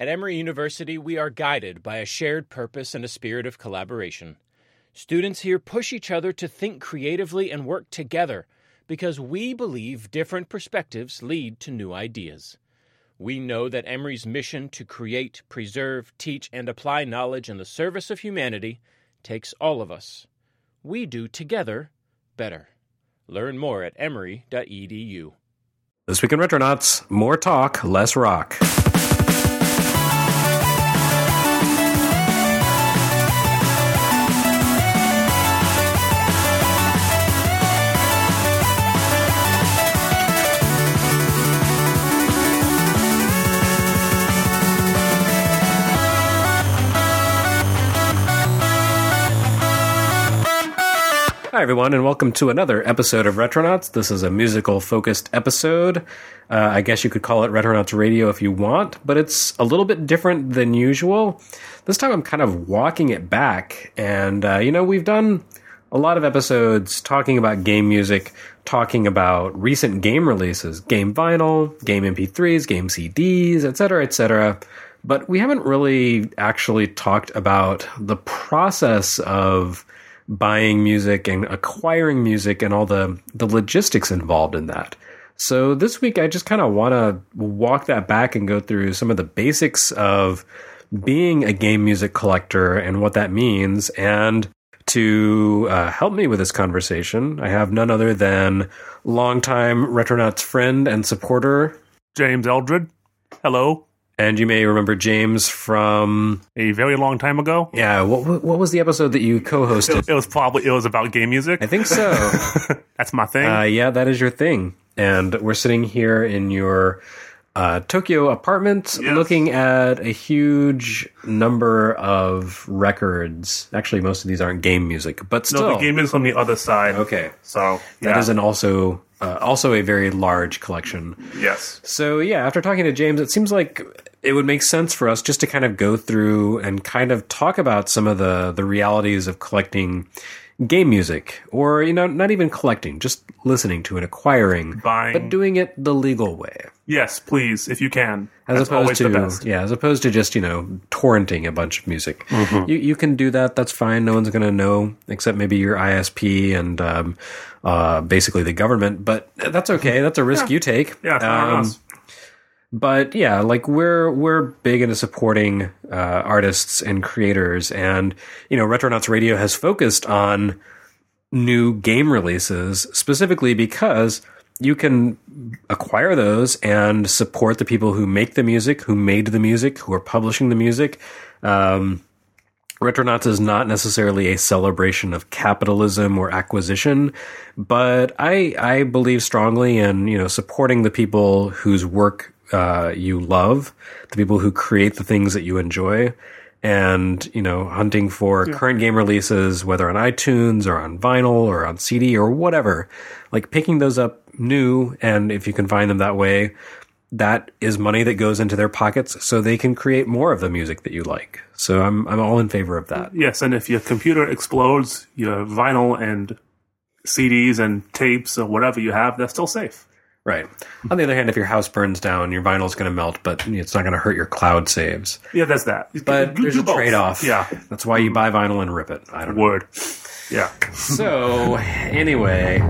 At Emory University, we are guided by a shared purpose and a spirit of collaboration. Students here push each other to think creatively and work together because we believe different perspectives lead to new ideas. We know that Emory's mission to create, preserve, teach, and apply knowledge in the service of humanity takes all of us. We do together better. Learn more at emory.edu. This Week in Retronauts, more talk, less rock. Hi, everyone, and welcome to another episode of Retronauts. This is a musical-focused episode. I guess you could call it Retronauts Radio if you want, but it's a little bit different than usual. This time I'm kind of walking it back, and, we've done a lot of episodes talking about game music, talking about recent game releases, game vinyl, game MP3s, game CDs, etc., but we haven't really actually talked about the process of buying music and acquiring music and all the logistics involved in that. So this week, I just kind of want to walk that back and go through some of the basics of being a game music collector and what that means. And to help me with this conversation, I have none other than longtime Retronauts friend and supporter, James Eldred. Hello. And you may remember James from a very long time ago. Yeah, what was the episode that you co-hosted? It was about game music. I think so. That's my thing. Yeah, that is your thing. And we're sitting here in your Tokyo apartment, yes, looking at a huge number of records. Actually, most of these aren't game music, but still. No, the game is on the other side. Okay. So, yeah. That is also a very large collection. Yes. So, yeah, after talking to James, it seems like it would make sense for us just to kind of go through and kind of talk about some of the realities of collecting game music, or, not even collecting, just listening to and acquiring, buying, but doing it the legal way. Yes, please, if you can. As opposed to just, torrenting a bunch of music. Mm-hmm. You can do that. That's fine. No one's going to know, except maybe your ISP and basically the government. But that's okay. That's a risk you take. Yeah. But yeah, like we're big into supporting artists and creators, and Retronauts Radio has focused on new game releases specifically because you can acquire those and support the people who make the music, who made the music, who are publishing the music. Retronauts is not necessarily a celebration of capitalism or acquisition, but I believe strongly in supporting the people whose work you love, the people who create the things that you enjoy, and, hunting for current game releases, whether on iTunes or on vinyl or on CD or whatever, like picking those up new. And if you can find them that way, that is money that goes into their pockets so they can create more of the music that you like. So I'm all in favor of that. Yes. And if your computer explodes, your vinyl and CDs and tapes or whatever you have, they're still safe. Right. On the other hand, if your house burns down, your vinyl's going to melt, but it's not going to hurt your cloud saves. Yeah, there's that. But there's a trade-off. Yeah. That's why you buy vinyl and rip it. I don't know. Word. Yeah. So, anyway.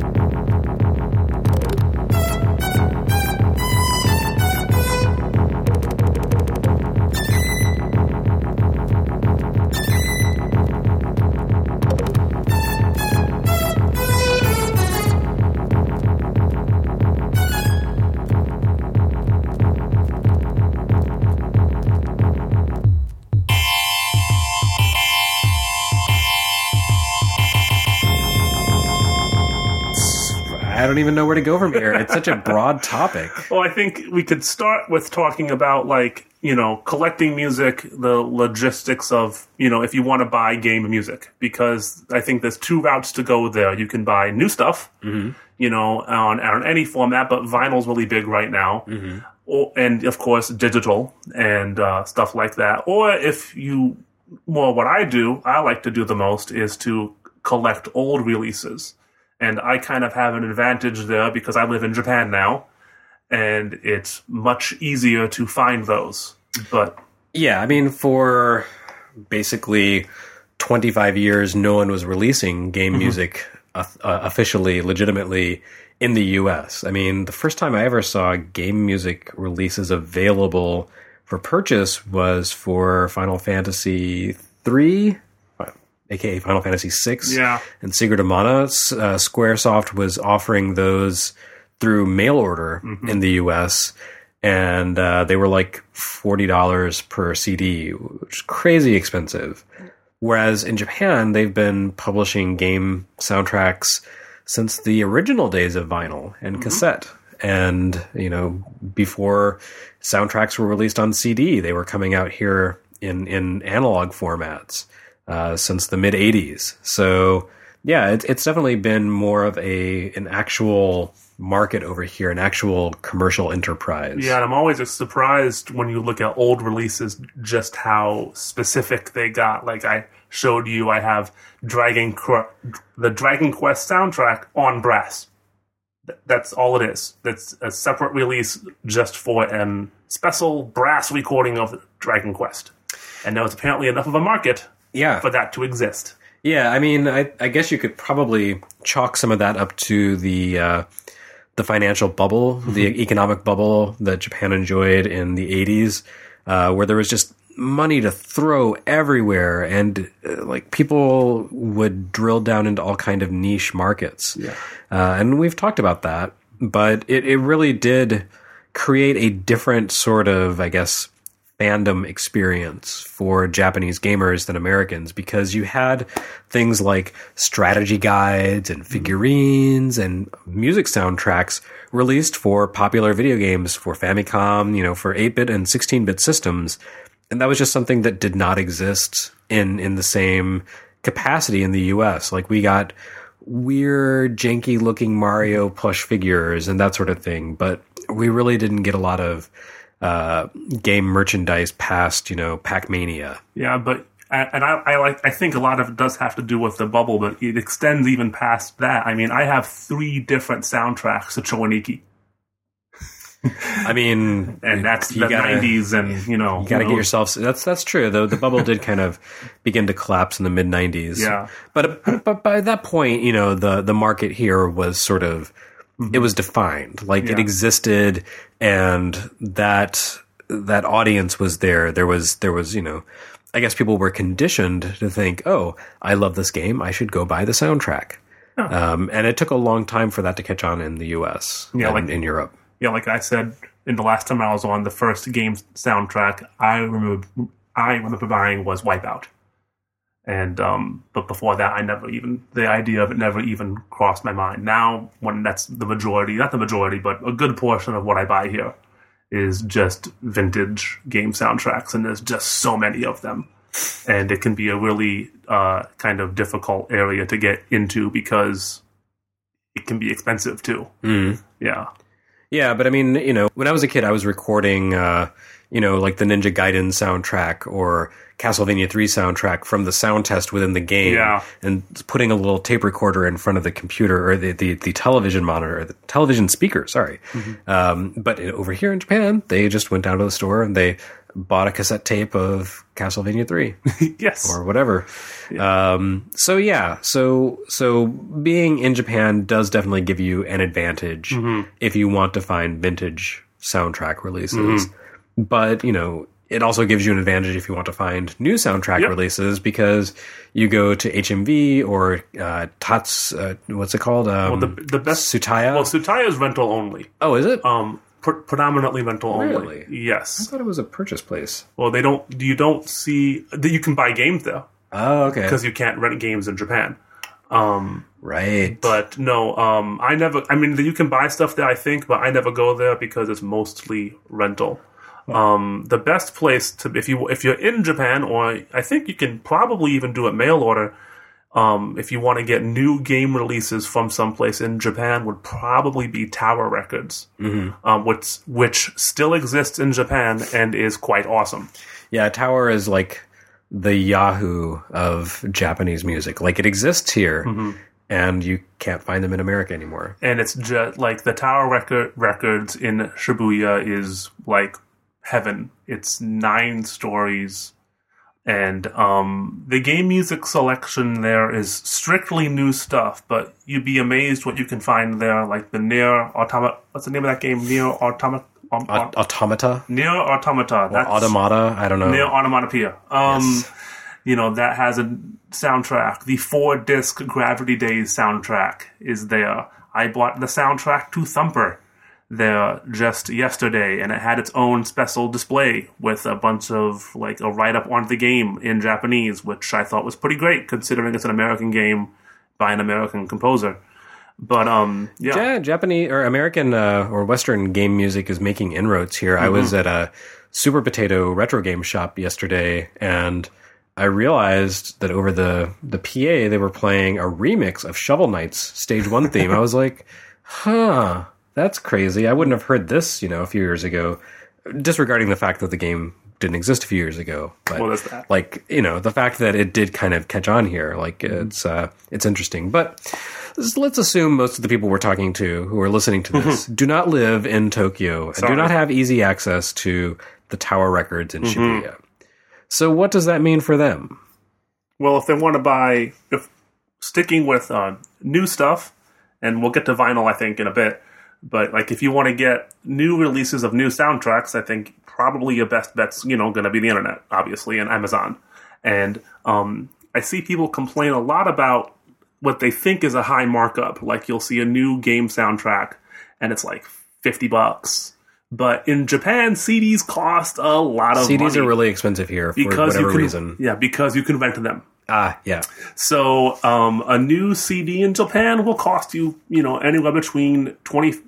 I don't even know where to go from here. It's such a broad topic. Well, I think we could start with talking about, collecting music, the logistics of, if you want to buy game music. Because I think there's two routes to go there. You can buy new stuff, on any format, but vinyl's really big right now. Mm-hmm. And, of course, digital and stuff like that. Or what I like to do the most is to collect old releases. And I kind of have an advantage there because I live in Japan now, and it's much easier to find those. But Yeah, I mean, for basically 25 years, no one was releasing game music officially, legitimately in the U.S. I mean, the first time I ever saw game music releases available for purchase was for Final Fantasy III, aka Final Fantasy VI, and Secret of Mana. Squaresoft was offering those through mail order in the U.S., and they were like $40 per CD, which is crazy expensive. Whereas in Japan, they've been publishing game soundtracks since the original days of vinyl and cassette. And, you know, before soundtracks were released on CD, they were coming out here in analog formats since the mid-'80s. So, yeah, it's definitely been more of an actual market over here, an actual commercial enterprise. Yeah, and I'm always surprised when you look at old releases just how specific they got. Like I showed you, I have the Dragon Quest soundtrack on brass. That's all it is. That's a separate release just for a special brass recording of Dragon Quest. And there was apparently enough of a market for that to exist. Yeah, I mean, I guess you could probably chalk some of that up to the financial bubble, the economic bubble that Japan enjoyed in the 80s, where there was just money to throw everywhere, and like people would drill down into all kind of niche markets. Yeah. And we've talked about that, but it really did create a different sort of, I guess, fandom experience for Japanese gamers than Americans, because you had things like strategy guides and figurines and music soundtracks released for popular video games for Famicom, you know, for 8-bit and 16-bit systems. And that was just something that did not exist in the same capacity in the US. Like, we got weird, janky looking Mario plush figures and that sort of thing, but we really didn't get a lot of game merchandise past, you know, Pac-Mania. Yeah, but I think a lot of it does have to do with the bubble, but it extends even past that. I mean, I have 3 different soundtracks to Chowaniki. I mean, and that's the 90s, and you know, you got to get yourself. That's true. Though the bubble did kind of begin to collapse in the mid 90s. Yeah, but by that point, you know, the market here was sort of it was defined, like it existed, and that audience was there. There was, you know, I guess people were conditioned to think, oh, I love this game, I should go buy the soundtrack. Oh. And it took a long time for that to catch on in the US and in Europe. Yeah, like I said in the last time I was on, the first game soundtrack I remember buying was Wipeout. And but before that, the idea of it never even crossed my mind. Now, when that's the majority, not the majority, but a good portion of what I buy here is just vintage game soundtracks, and there's just so many of them. And it can be a really kind of difficult area to get into because it can be expensive too. Mm. Yeah. Yeah, but I mean, you know, when I was a kid, I was recording, you know, like the Ninja Gaiden soundtrack or Castlevania 3 soundtrack from the sound test within the game, and putting a little tape recorder in front of the computer or the television monitor, the television speaker, sorry. Mm-hmm. But over here in Japan, they just went down to the store and they bought a cassette tape of Castlevania 3. Yes. Or whatever. Yeah. So being in Japan does definitely give you an advantage if you want to find vintage soundtrack releases. Mm-hmm. But, you know, it also gives you an advantage if you want to find new soundtrack releases, because you go to HMV or what's it called? The best Tsutaya? Well, Tsutaya is rental only. Oh, is it? Predominantly rental only. Really? Yes. I thought it was a purchase place. Well, you don't see that you can buy games there. Oh, okay. Because you can't rent games in Japan. Right. But no, you can buy stuff there, I think, but I never go there because it's mostly rental. The best place to, if you're in Japan, or I think you can probably even do it mail order, if you want to get new game releases from someplace in Japan, would probably be Tower Records, which still exists in Japan and is quite awesome. Yeah, Tower is like the Yahoo of Japanese music. Like, it exists here, and you can't find them in America anymore. And it's just like the Tower Records in Shibuya is like heaven. It's 9 stories. And the game music selection there is strictly new stuff, but you'd be amazed what you can find there, like the Nier Automata. What's the name of that game? Nier Automata? Automata? Nier Automata. Or Automata? I don't know. Nier Automatopoeia. Yes. That has a soundtrack. The 4-disc Gravity Days soundtrack is there. I bought the soundtrack to Thumper there just yesterday, and it had its own special display with a bunch of like a write-up on the game in Japanese, which I thought was pretty great considering it's an American game by an American composer. But Japanese or American or Western game music is making inroads here. I was at a Super Potato retro game shop yesterday, and I realized that over the PA they were playing a remix of Shovel Knight's Stage 1 theme. I was like, huh. That's crazy. I wouldn't have heard this, a few years ago, disregarding the fact that the game didn't exist a few years ago. But what is that? The fact that it did kind of catch on here, it's interesting. But let's assume most of the people we're talking to who are listening to this do not live in Tokyo and do not have easy access to the Tower Records in Shibuya. So what does that mean for them? Well, if they want to buy, sticking with new stuff, and we'll get to vinyl, I think, in a bit. But if you want to get new releases of new soundtracks, I think probably your best bet's going to be the internet, obviously, and Amazon. And I see people complain a lot about what they think is a high markup. Like you'll see a new game soundtrack, and it's like $50. But in Japan, CDs cost a lot of money. CDs are really expensive here for whatever reason. Yeah, because you can rent them. Yeah. So a new CD in Japan will cost you, anywhere between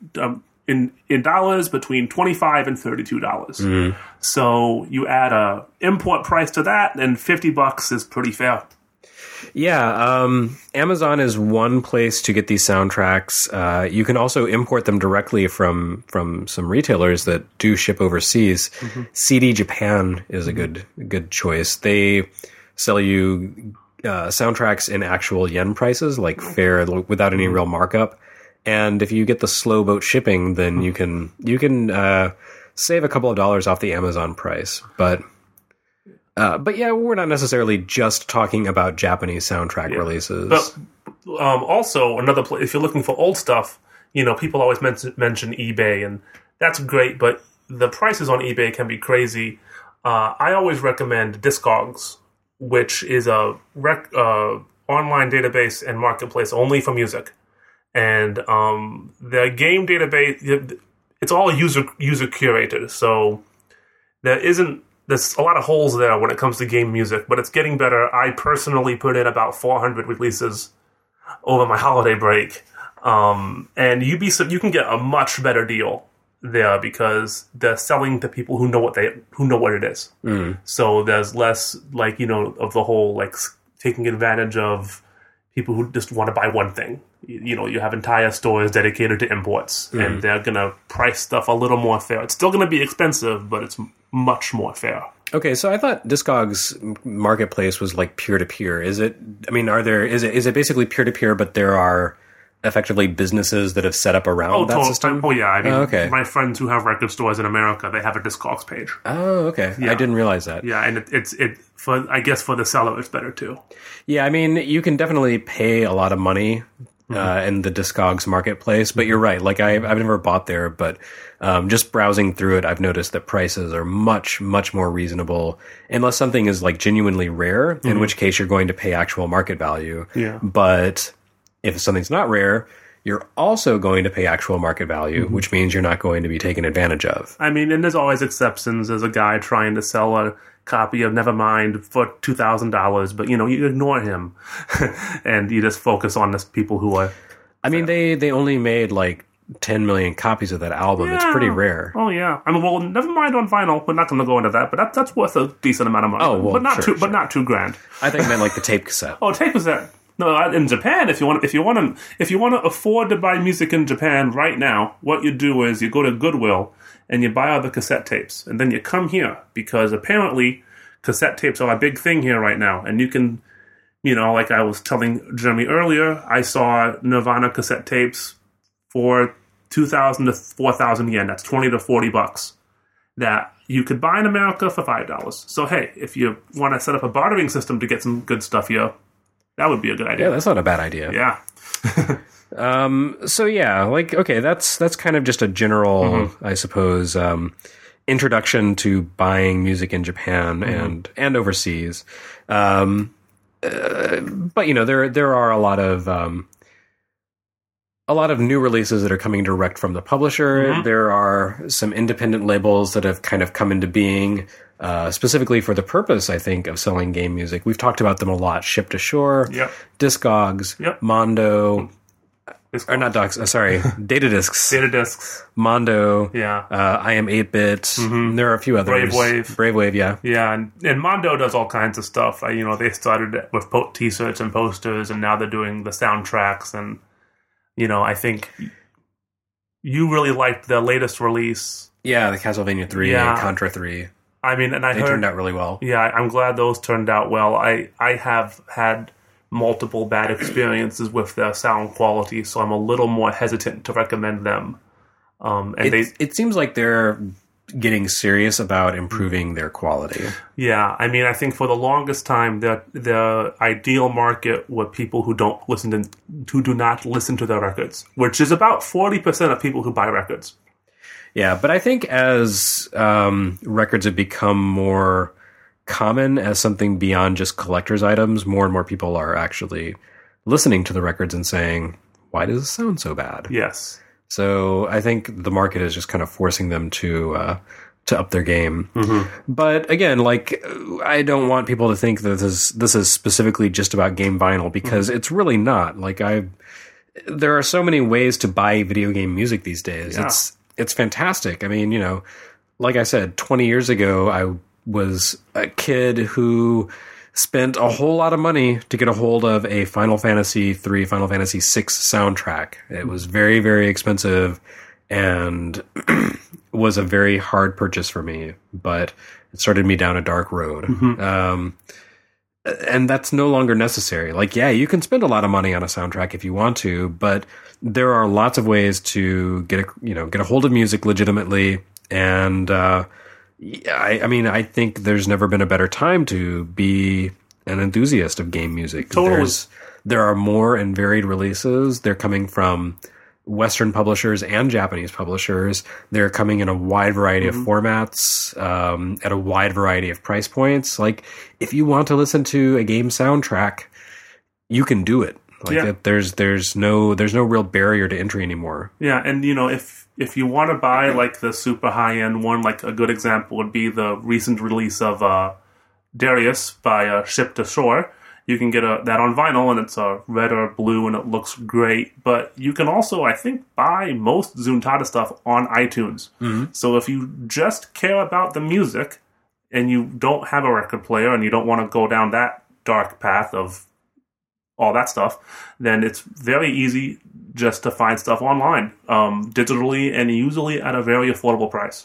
in dollars between $25 and $32. So you add a import price to that, and $50 is pretty fair. Yeah, Amazon is one place to get these soundtracks. You can also import them directly from some retailers that do ship overseas. CD Japan is a good choice. They sell you soundtracks in actual yen prices, like fair, without any real markup. And if you get the slow boat shipping, then you can save a couple of dollars off the Amazon price. But yeah, we're not necessarily just talking about Japanese soundtrack releases. But also another place, if you're looking for old stuff, people always mention eBay, and that's great, but the prices on eBay can be crazy. I always recommend Discogs, which is a online database and marketplace only for music. And the game database, it's all user curated, so there's a lot of holes there when it comes to game music, but it's getting better. I personally put in about 400 releases over my holiday break, and you can get a much better deal there because they're selling to people who know what it is. So there's less of the whole taking advantage of people who just want to buy one thing. You have entire stores dedicated to imports, and they're gonna price stuff a little more fair. It's still gonna be expensive, but it's much more fair. Okay, so I thought Discogs marketplace was peer to peer. Is it? I mean, is it basically peer to peer? But there are effectively businesses that have set up around that system? Oh, yeah. I mean, my friends who have record stores in America, they have a Discogs page. Oh, okay. Yeah. I didn't realize that. Yeah, and I guess for the seller, it's better, too. Yeah, I mean, you can definitely pay a lot of money in the Discogs marketplace, but you're right. I've never bought there, but just browsing through it, I've noticed that prices are much, much more reasonable, unless something is genuinely rare, in which case you're going to pay actual market value. Yeah. But if something's not rare, you're also going to pay actual market value, which means you're not going to be taken advantage of. I mean, and there's always exceptions. There's a guy trying to sell a copy of Nevermind for $2,000, but you ignore him and you just focus on the people who are. I mean, they only made 10 million copies of that album. Yeah. It's pretty rare. Oh yeah. I mean, well, Nevermind on vinyl. We're not going to go into that, but that's worth a decent amount of money. Oh well, but not sure. But not $2,000. I think I meant the tape cassette. Oh, tape cassette. No, in Japan, if you want to afford to buy music in Japan right now, what you do is you go to Goodwill and you buy all the cassette tapes, and then you come here because apparently cassette tapes are a big thing here right now, and you can, like I was telling Jeremy earlier, I saw Nirvana cassette tapes for 2,000 to 4,000 yen. That's $20 to $40. That you could buy in America for $5. So, hey, if you want to set up a bartering system to get some good stuff here, that would be a good idea. Yeah, that's not a bad idea. Yeah. So yeah, like, okay, that's kind of just a general, I suppose, introduction to buying music in Japan and overseas. But you know, there are a lot of new releases that are coming direct from the publisher. There are some independent labels that have kind of come into being, specifically for the purpose, I think, of selling game music. We've talked about them a lot. Ship to Shore, Discogs, Mondo, or not Docs, sorry, Data Discs. Data Discs. Mondo, I Am 8-Bit. There are a few others. Brave Wave, yeah. Yeah, and Mondo does all kinds of stuff. You know, they started with T-shirts and posters, and now they're doing the soundtracks. And, you know, I think you really liked the latest release. Yeah, the Castlevania 3 and Contra 3. I mean, and they turned out really well. Yeah, I'm glad those turned out well. I have had multiple bad experiences with their sound quality, so I'm a little more hesitant to recommend them. It seems like they're getting serious about improving their quality. Yeah, I mean, I think for the longest time, the ideal market were people who do not listen to their records, which is about 40% of people who buy records. Yeah, but I think as records have become more common as something beyond just collector's items, more and more people are actually listening to the records and saying, why does it sound so bad? Yes. So I think the market is just kind of forcing them to up their game. But again, like, I don't want people to think that this is specifically just about game vinyl, because it's really not. Like, there are so many ways to buy video game music these days. Yeah. It's fantastic. I mean, you know, like I said, 20 years ago, I was a kid who spent a whole lot of money to get a hold of a Final Fantasy 3, Final Fantasy 6 soundtrack. It was very, very expensive and was a very hard purchase for me, but it started me down a dark road. And that's no longer necessary. Like, yeah, you can spend a lot of money on a soundtrack if you want to, but there are lots of ways to get a hold of music legitimately. And I mean, I think there's never been a better time to be an enthusiast of game music. Totally. There are more and varied releases. They're coming from Western publishers and Japanese publishers. They're coming in a wide variety of formats, at a wide variety of price points. Like, if you want to listen to a game soundtrack, you can do it. Like, there's no real barrier to entry anymore. Yeah, and you know, if you want to buy like the super high end one, like a good example would be the recent release of Darius by Ship to Shore. You can get that on vinyl, and it's a red or blue, and it looks great. But you can also, I think, buy most Zuntata stuff on iTunes. So if you just care about the music, and you don't have a record player, and you don't want to go down that dark path of all that stuff, then it's very easy just to find stuff online, digitally, and usually at a very affordable price.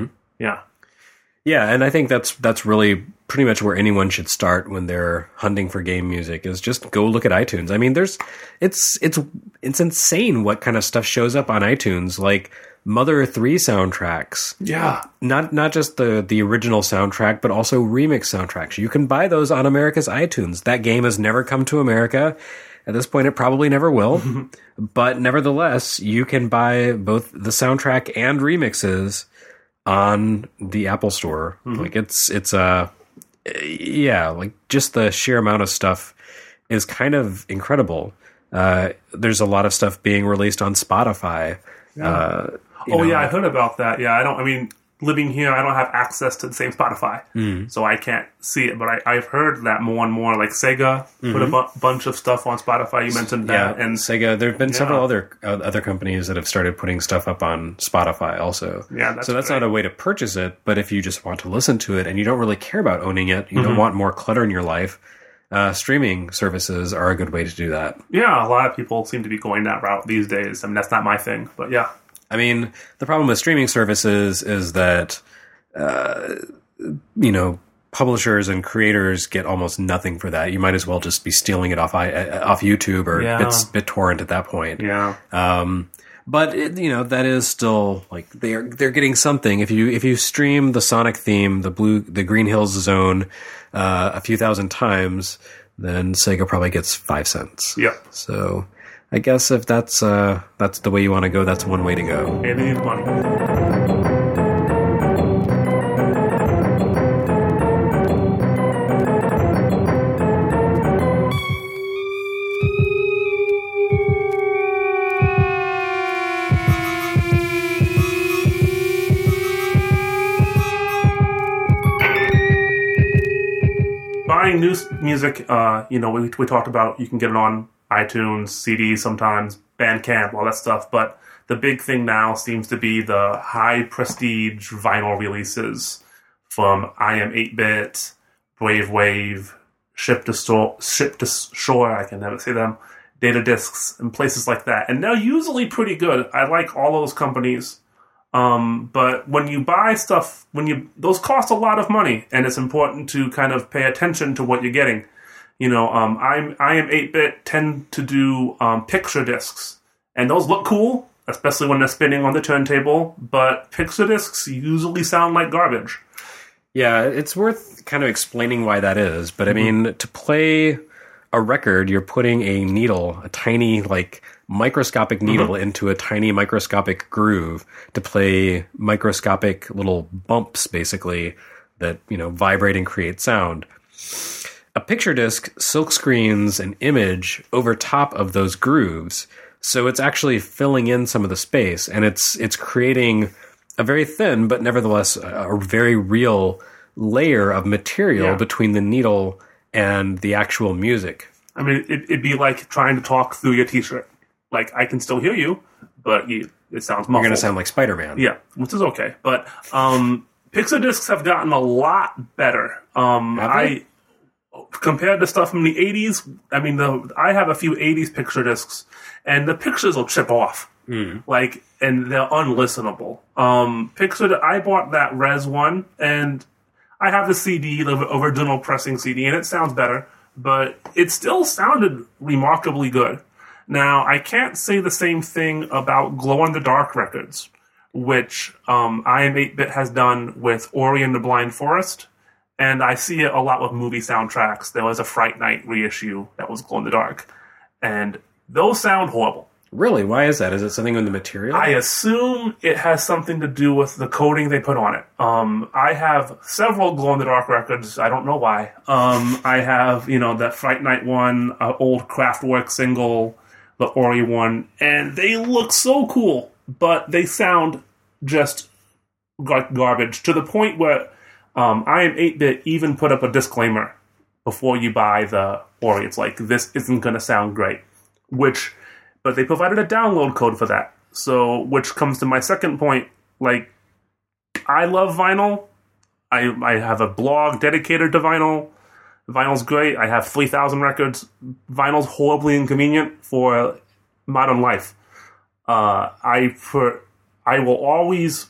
Yeah, and I think that's really pretty much where anyone should start when they're hunting for game music, is just go look at iTunes. I mean, it's insane what kind of stuff shows up on iTunes, like Mother 3 soundtracks. Yeah. Not just the original soundtrack, but also remix soundtracks. You can buy those on America's iTunes. That game has never come to America. At this point, it probably never will. But nevertheless, you can buy both the soundtrack and remixes on the Apple Store. Like, like, just the sheer amount of stuff is kind of incredible. There's a lot of stuff being released on Spotify. Yeah, I heard about that. Yeah, living here, I don't have access to the same Spotify, so I can't see it. But I've heard that more and more. Like Sega put a bunch of stuff on Spotify. You mentioned that, and Sega. There have been several other companies that have started putting stuff up on Spotify also. Yeah, that's not a way to purchase it. But if you just want to listen to it and you don't really care about owning it, you don't want more clutter in your life, streaming services are a good way to do that. Yeah, a lot of people seem to be going that route these days. I mean, that's not my thing, but yeah. I mean, the problem with streaming services is that, publishers and creators get almost nothing for that. You might as well just be stealing it off YouTube or BitTorrent at that point. Yeah. But that is still like they're getting something. If you stream the Sonic theme, the Green Hills Zone, a few thousand times, then Sega probably gets 5 cents. Yeah. So I guess if that's the way you want to go, that's one way to go. And they need money. Buying new music, we talked about you can get it on iTunes, CDs sometimes, Bandcamp, all that stuff. But the big thing now seems to be the high prestige vinyl releases from I Am 8-Bit, Brave Wave, Ship to Shore, I can never say them, Data Discs, and places like that. And they're usually pretty good. I like all those companies. But when you buy stuff, those cost a lot of money, and it's important to kind of pay attention to what you're getting. I Am 8-Bit tend to do picture discs, and those look cool, especially when they're spinning on the turntable. But picture discs usually sound like garbage. Yeah, it's worth kind of explaining why that is. But I mean, to play a record, you're putting a needle, a tiny microscopic needle into a tiny microscopic groove to play microscopic little bumps, basically, that, vibrate and create sound. A picture disc silkscreens an image over top of those grooves, so it's actually filling in some of the space, and it's creating a very thin, but nevertheless a very real layer of material between the needle and the actual music. I mean, it'd be like trying to talk through your t-shirt. Like, I can still hear you, but it sounds muffled. You're going to sound like Spider-Man. Yeah, which is okay. But picture discs have gotten a lot better. Compared to stuff from the 80s, I mean, I have a few 80s picture discs, and the pictures will chip off. And they're unlistenable. I bought that Res one, and I have the CD, the original pressing CD, and it sounds better, but it still sounded remarkably good. Now, I can't say the same thing about glow-in-the-dark records, which I Am 8-Bit has done with Ori and the Blind Forest, and I see it a lot with movie soundtracks. There was a Fright Night reissue that was glow-in-the-dark, and those sound horrible. Really? Why is that? Is it something in the material? I assume it has something to do with the coating they put on it. I have several glow-in-the-dark records. I don't know why. I have, that Fright Night one, old Kraftwerk single, the Ori one, and they look so cool, but they sound just garbage, to the point where I Am 8-Bit even put up a disclaimer before you buy the Ori. It's like, this isn't going to sound great, but they provided a download code for that. So, which comes to my second point, I love vinyl. I have a blog dedicated to vinyl. Vinyl's great. I have 3,000 records. Vinyl's horribly inconvenient for modern life. I will always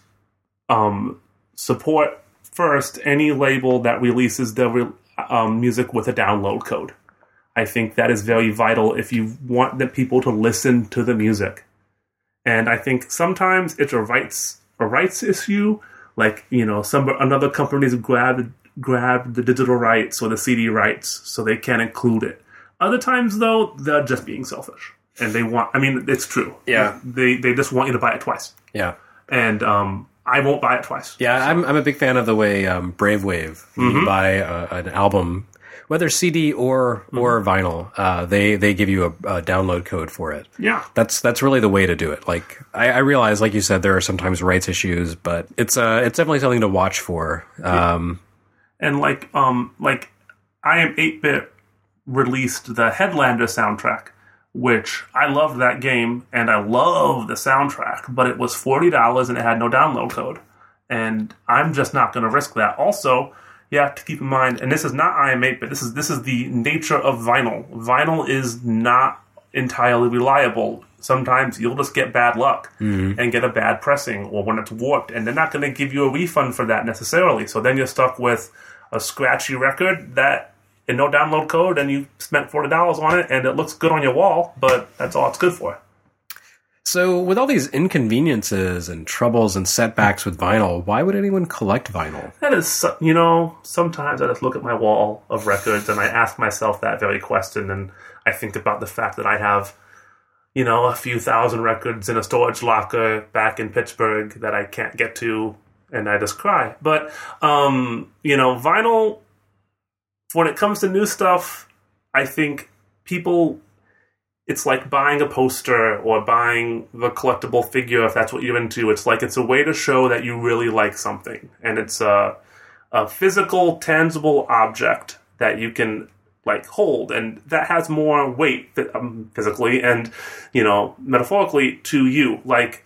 support first any label that releases their music with a download code. I think that is very vital if you want the people to listen to the music. And I think sometimes it's a rights issue. Another company's grabbed the digital rights or the CD rights, so they can't include it. Other times, though, they're just being selfish. And it's true. Yeah. They just want you to buy it twice. Yeah. And I won't buy it twiise. Yeah, so. I'm a big fan of the way Brave Wave, when you buy an album, whether CD or vinyl, they give you a download code for it. Yeah. That's really the way to do it. I realize, like you said, there are sometimes rights issues, but it's definitely something to watch for. And I Am 8-Bit released the Headlander soundtrack, which I loved that game, and I love the soundtrack, but it was $40 and it had no download code. And I'm just not going to risk that. Also, you have to keep in mind, and this is not I Am 8-Bit, this is the nature of vinyl. Vinyl is not entirely reliable. Sometimes you'll just get bad luck and get a bad pressing, or when it's warped, and they're not going to give you a refund for that necessarily. So then you're stuck with a scratchy record and no download code, and you spent $40 on it, and it looks good on your wall, but that's all it's good for. So, with all these inconveniences and troubles and setbacks with vinyl, why would anyone collect vinyl? That is, sometimes I just look at my wall of records and I ask myself that very question, and I think about the fact that I have, a few thousand records in a storage locker back in Pittsburgh that I can't get to, and I just cry. But, vinyl, when it comes to new stuff, I think people... It's like buying a poster or buying the collectible figure, if that's what you're into. It's like it's a way to show that you really like something. And it's a physical, tangible object that you can hold. And that has more weight physically and, metaphorically to you.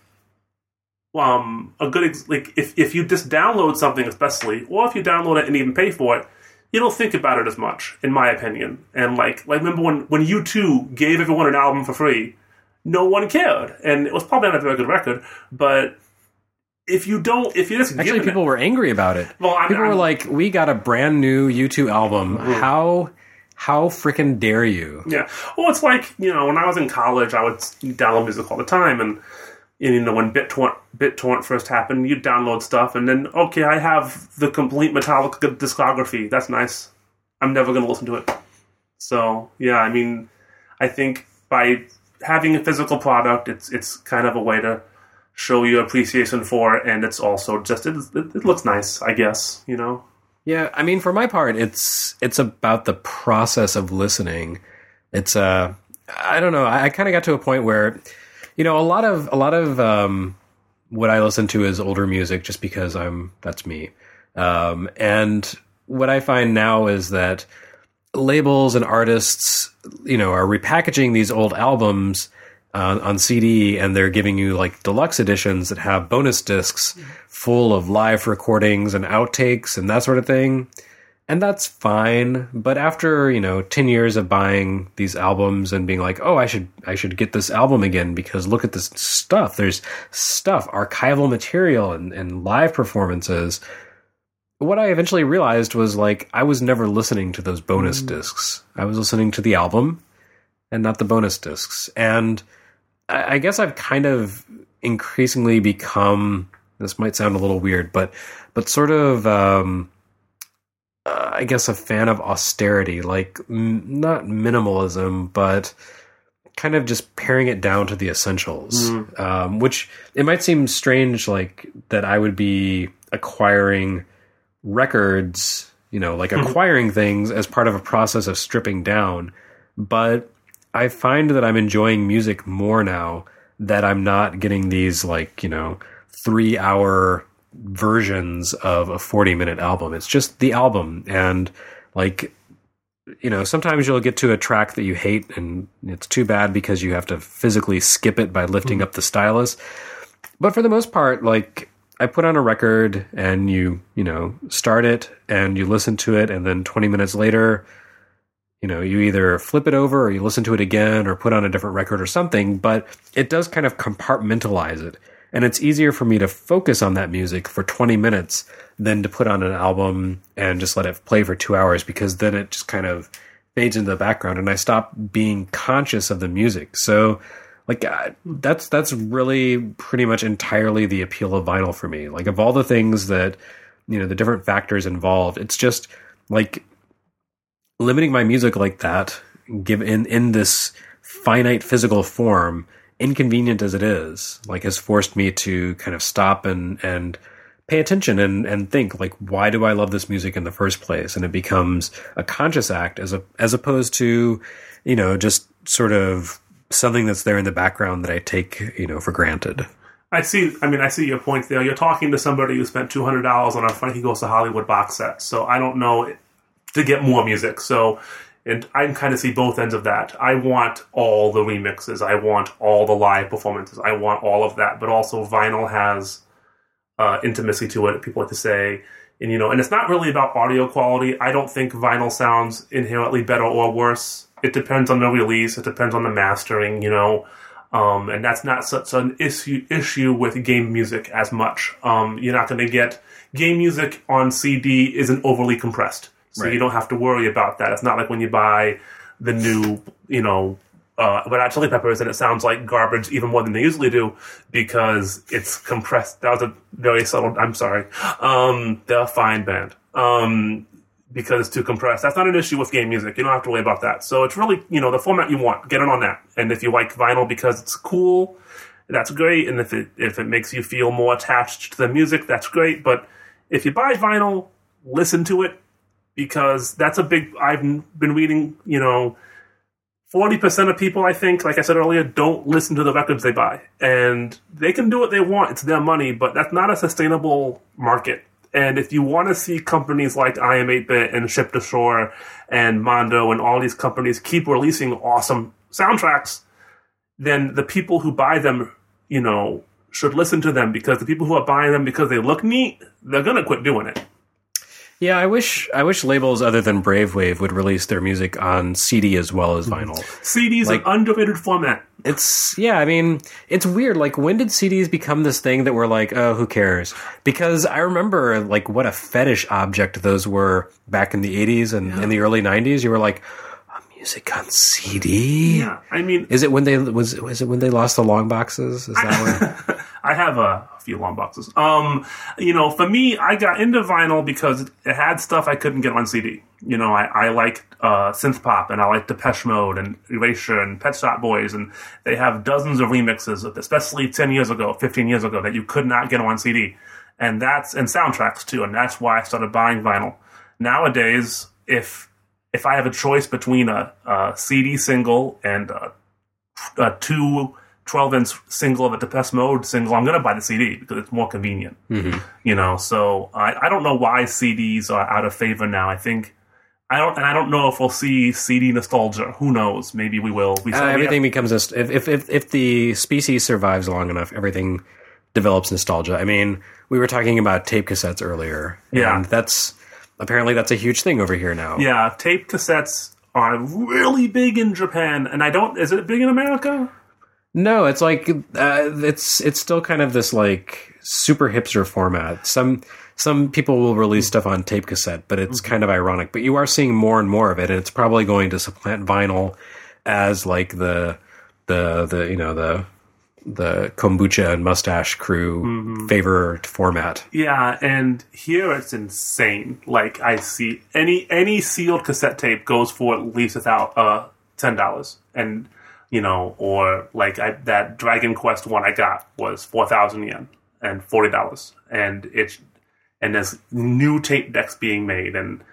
If you just download something especially, or if you download it and even pay for it, you don't think about it as much, in my opinion. And remember when U2 gave everyone an album for free, no one cared, and it was probably not a very good record. But if you just actually, people were angry about it. Well, people were like, "We got a brand new U2 album. Mm-hmm. How freaking dare you?" Yeah. Well, it's like when I was in college, I would download music all the time, and when BitTorrent first happened, you'd download stuff, and then, okay, I have the complete Metallica discography. That's nice. I'm never going to listen to it. So, yeah, I think by having a physical product, it's kind of a way to show you appreciation for it, and it's also just, it looks nice, I guess, Yeah, for my part, it's about the process of listening. It's, I don't know, I kind of got to a point where... a lot of what I listen to is older music just because that's me. And what I find now is that labels and artists, are repackaging these old albums on CD, and they're giving you deluxe editions that have bonus discs full of live recordings and outtakes and that sort of thing. And that's fine, but after, 10 years of buying these albums and being like, oh, I should get this album again because look at this stuff. There's stuff, archival material and live performances. What I eventually realized was I was never listening to those bonus discs. I was listening to the album and not the bonus discs. And I guess I've kind of increasingly become, this might sound a little weird, but sort of, I guess a fan of austerity, not minimalism, but kind of just paring it down to the essentials, which it might seem strange, that I would be acquiring records, acquiring things as part of a process of stripping down. But I find that I'm enjoying music more now that I'm not getting these 3-hour versions of a 40-minute album. It's just the album, and sometimes you'll get to a track that you hate and it's too bad because you have to physically skip it by lifting up the stylus. But for the most part, I put on a record and you start it and you listen to it, and then 20 minutes later, you either flip it over or you listen to it again or put on a different record or something, but it does kind of compartmentalize it. And it's easier for me to focus on that music for 20 minutes than to put on an album and just let it play for 2 hours, because then it just kind of fades into the background and I stop being conscious of the music. So that's really pretty much entirely the appeal of vinyl for me. Of all the things that, the different factors involved, it's just limiting my music like that, in this finite physical form, inconvenient as it is, has forced me to kind of stop and pay attention and think, why do I love this music in the first place? And it becomes a conscious act as opposed to, just sort of something that's there in the background that I take, for granted. I see your point there. You're talking to somebody who spent $200 on a Frankie Goes to Hollywood box set. So I don't know to get more music. So, and I kind of see both ends of that. I want all the remixes. I want all the live performances. I want all of that. But also vinyl has intimacy to it, people like to say. And, and it's not really about audio quality. I don't think vinyl sounds inherently better or worse. It depends on the release. It depends on the mastering, and that's not such an issue with game music as much. You're not going to get game music on CD isn't overly compressed. So You don't have to worry about that. It's not like when you buy the new, Red Hot Chili Peppers, and it sounds like garbage even more than they usually do because it's compressed. That was a very subtle. I'm sorry. They're a fine band. Because it's too compressed. That's not an issue with game music. You don't have to worry about that. So it's really, the format you want. Get it on that. And if you like vinyl because it's cool, that's great. And if it makes you feel more attached to the music, that's great. But if you buy vinyl, listen to it because that's a big. I've been reading. 40% of people, I think, like I said earlier, don't listen to the records they buy, and they can do what they want. It's their money, but that's not a sustainable market. And if you want to see companies like I Am 8-Bit and Ship to Shore and Mondo and all these companies keep releasing awesome soundtracks, then the people who buy them, should listen to them because the people who are buying them because they look neat, they're going to quit doing it. Yeah, I wish labels other than Brave Wave would release their music on CD as well as vinyl. CD's an underrated format. It's weird. Like, when did CDs become this thing that we're like, oh, who cares? Because I remember, like, what a fetish object those were back in the 80s and in the early 90s. You were like, music on CD? Yeah, I mean... Is it when they lost the long boxes? Is that when... I have a few long boxes. For me, I got into vinyl because it had stuff I couldn't get on CD. I liked synth pop, and I liked Depeche Mode and Erasure and Pet Shop Boys, and they have dozens of remixes, especially 10 years ago, 15 years ago, that you could not get on CD. And soundtracks too, and that's why I started buying vinyl. Nowadays, if I have a choice between a CD single and a 12-inch single of a Depeche Mode single, I'm going to buy the CD because it's more convenient. Mm-hmm. So I don't know why CDs are out of favor now. I don't know if we'll see CD nostalgia. Who knows? Maybe we will. Everything becomes if the species survives long enough, everything develops nostalgia. I mean, we were talking about tape cassettes earlier. Yeah, and that's a huge thing over here now. Yeah, tape cassettes are really big in Japan, and is it big in America? No, it's like it's still kind of this like super hipster format. Some people will release stuff on tape cassette, but it's kind of ironic. But you are seeing more and more of it, and it's probably going to supplant vinyl as like the kombucha and mustache crew favorite format. Yeah, and here it's insane. Like, I see any sealed cassette tape goes for at least $10, and or like that Dragon Quest one I got was 4,000 yen and $40, and there's new tape decks being made, and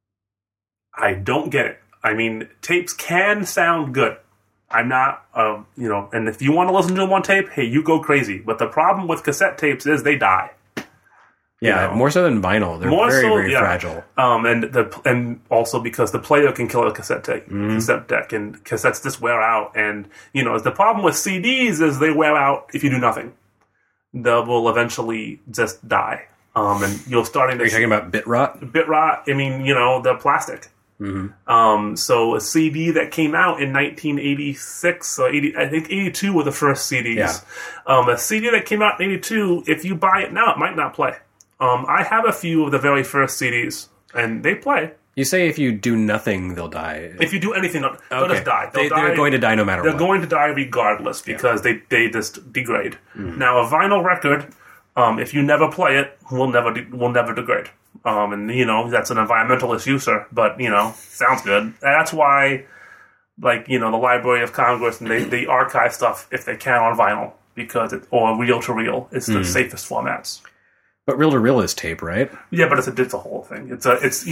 I don't get it. I mean, tapes can sound good. I'm not, and if you want to listen to them on tape, hey, you go crazy. But the problem with cassette tapes is they die. Yeah, more so than vinyl. They're very fragile. And also because the player can kill a cassette deck, and cassettes just wear out. And the problem with CDs is they wear out if you do nothing. They will eventually just die. And you're starting to. Are you talking about bit rot? Bit rot. I mean, the plastic. Mm-hmm. So a CD that came out in 1986 or 80, I think 82 were the first CDs. Yeah. A CD that came out in 82, if you buy it now, it might not play. I have a few of the very first CDs, and they play. You say if you do nothing, they'll die. If you do anything, they'll just die. They're going to die no matter what. They're going to die regardless because they just degrade. Mm. Now, a vinyl record, if you never play it, will never degrade. And that's an environmental issue, sir. But sounds good. That's why, the Library of Congress and they archive stuff if they can on vinyl or reel to reel. It's the safest formats. But reel to reel is tape, right? Yeah, but it's a whole thing. It's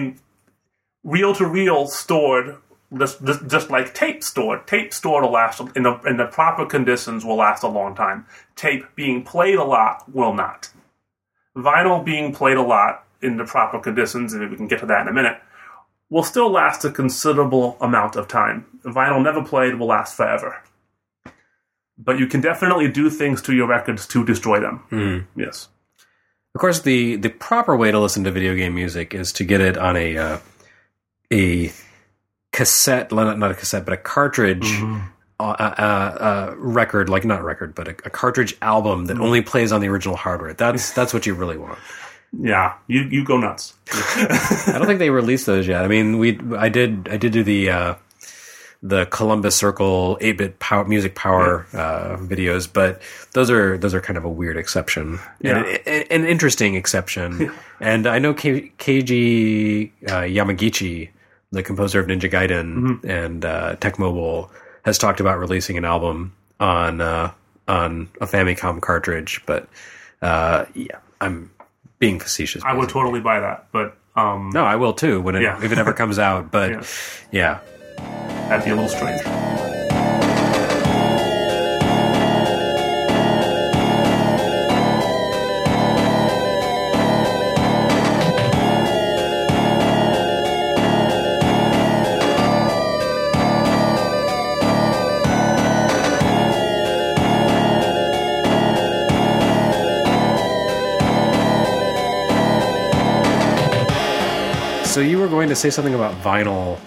reel to reel stored just like tape stored. Tape stored will last in the proper conditions will last a long time. Tape being played a lot will not. Vinyl being played a lot in the proper conditions, and we can get to that in a minute, will still last a considerable amount of time. Vinyl never played will last forever. But you can definitely do things to your records to destroy them. Mm. Yes. Of course, the proper way to listen to video game music is to get it on a cassette, not a cassette, but a cartridge record, like not record, but a cartridge album that only plays on the original hardware. That's what you really want. Yeah, you go nuts. I don't think they released those yet. I mean, I did do the the Columbus Circle 8-bit music power videos, but those are kind of a weird exception, and an interesting exception. Yeah. And I know Keiji Yamagichi, the composer of Ninja Gaiden and Tech Mobile, has talked about releasing an album on a Famicom cartridge, but I'm being facetious. I would totally buy that, but no, I will too if it ever comes out. But yeah. That'd be a little strange. So you were going to say something about vinyl.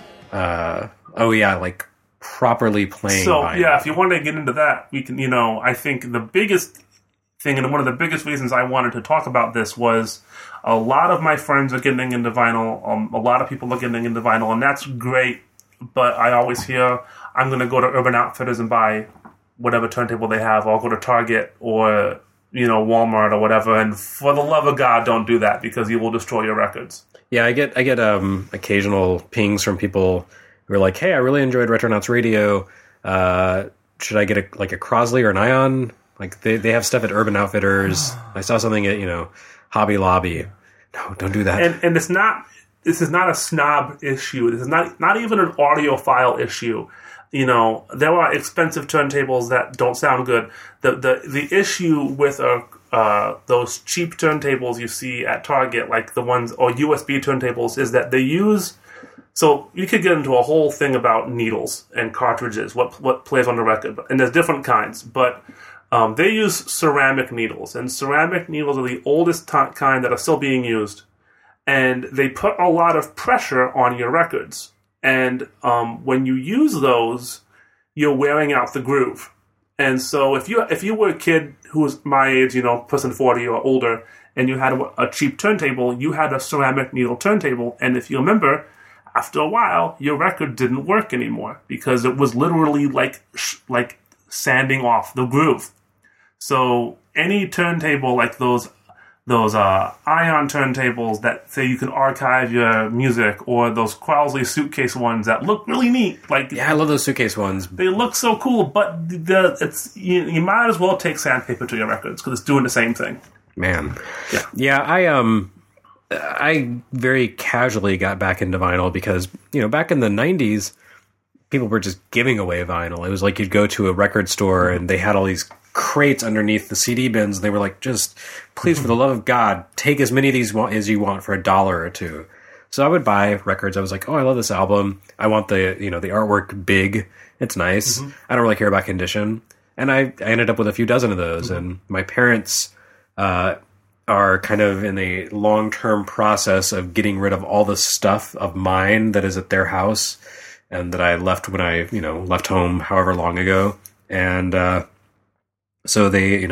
Like properly playing vinyl. Yeah, if you want to get into that, we can, I think the biggest thing and one of the biggest reasons I wanted to talk about this was a lot of my friends are getting into vinyl. A lot of people are getting into vinyl, and that's great. But I always hear, I'm going to go to Urban Outfitters and buy whatever turntable they have, or I'll go to Target or, Walmart or whatever. And for the love of God, don't do that because you will destroy your records. Yeah, I get occasional pings from people who are like, "Hey, I really enjoyed Retronauts Radio. Should I get a Crosley or an Ion? Like they have stuff at Urban Outfitters. I saw something at Hobby Lobby. No, don't do that." And it's not. This is not a snob issue. This is not even an audiophile issue. There are expensive turntables that don't sound good. The issue with those cheap turntables you see at Target, like the ones, or USB turntables, is that they use. So you could get into a whole thing about needles and cartridges, what plays on the record, and there's different kinds, but they use ceramic needles, and ceramic needles are the oldest kind that are still being used, and they put a lot of pressure on your records, and when you use those, you're wearing out the groove. And so if you were a kid who was my age, person 40 or older, and you had a cheap turntable, you had a ceramic needle turntable, and if you remember, after a while, your record didn't work anymore because it was literally like sanding off the groove. So any turntable like those Ion turntables that say you can archive your music, or those Crosley suitcase ones that look really neat. I love those suitcase ones. They look so cool, but you might as well take sandpaper to your records because it's doing the same thing. Man, I very casually got back into vinyl because, back in the 90s, people were just giving away vinyl. It was like you'd go to a record store and they had all these crates underneath the CD bins. They were like, just please, for the love of God, take as many of these as you want for $1 or $2. So I would buy records. I was like, oh, I love this album. I want the artwork big. It's nice. Mm-hmm. I don't really care about condition. And I ended up with a few dozen of those. Mm-hmm. And my parents, are kind of in a long-term process of getting rid of all the stuff of mine that is at their house and that I left when I, left home however long ago. And so they,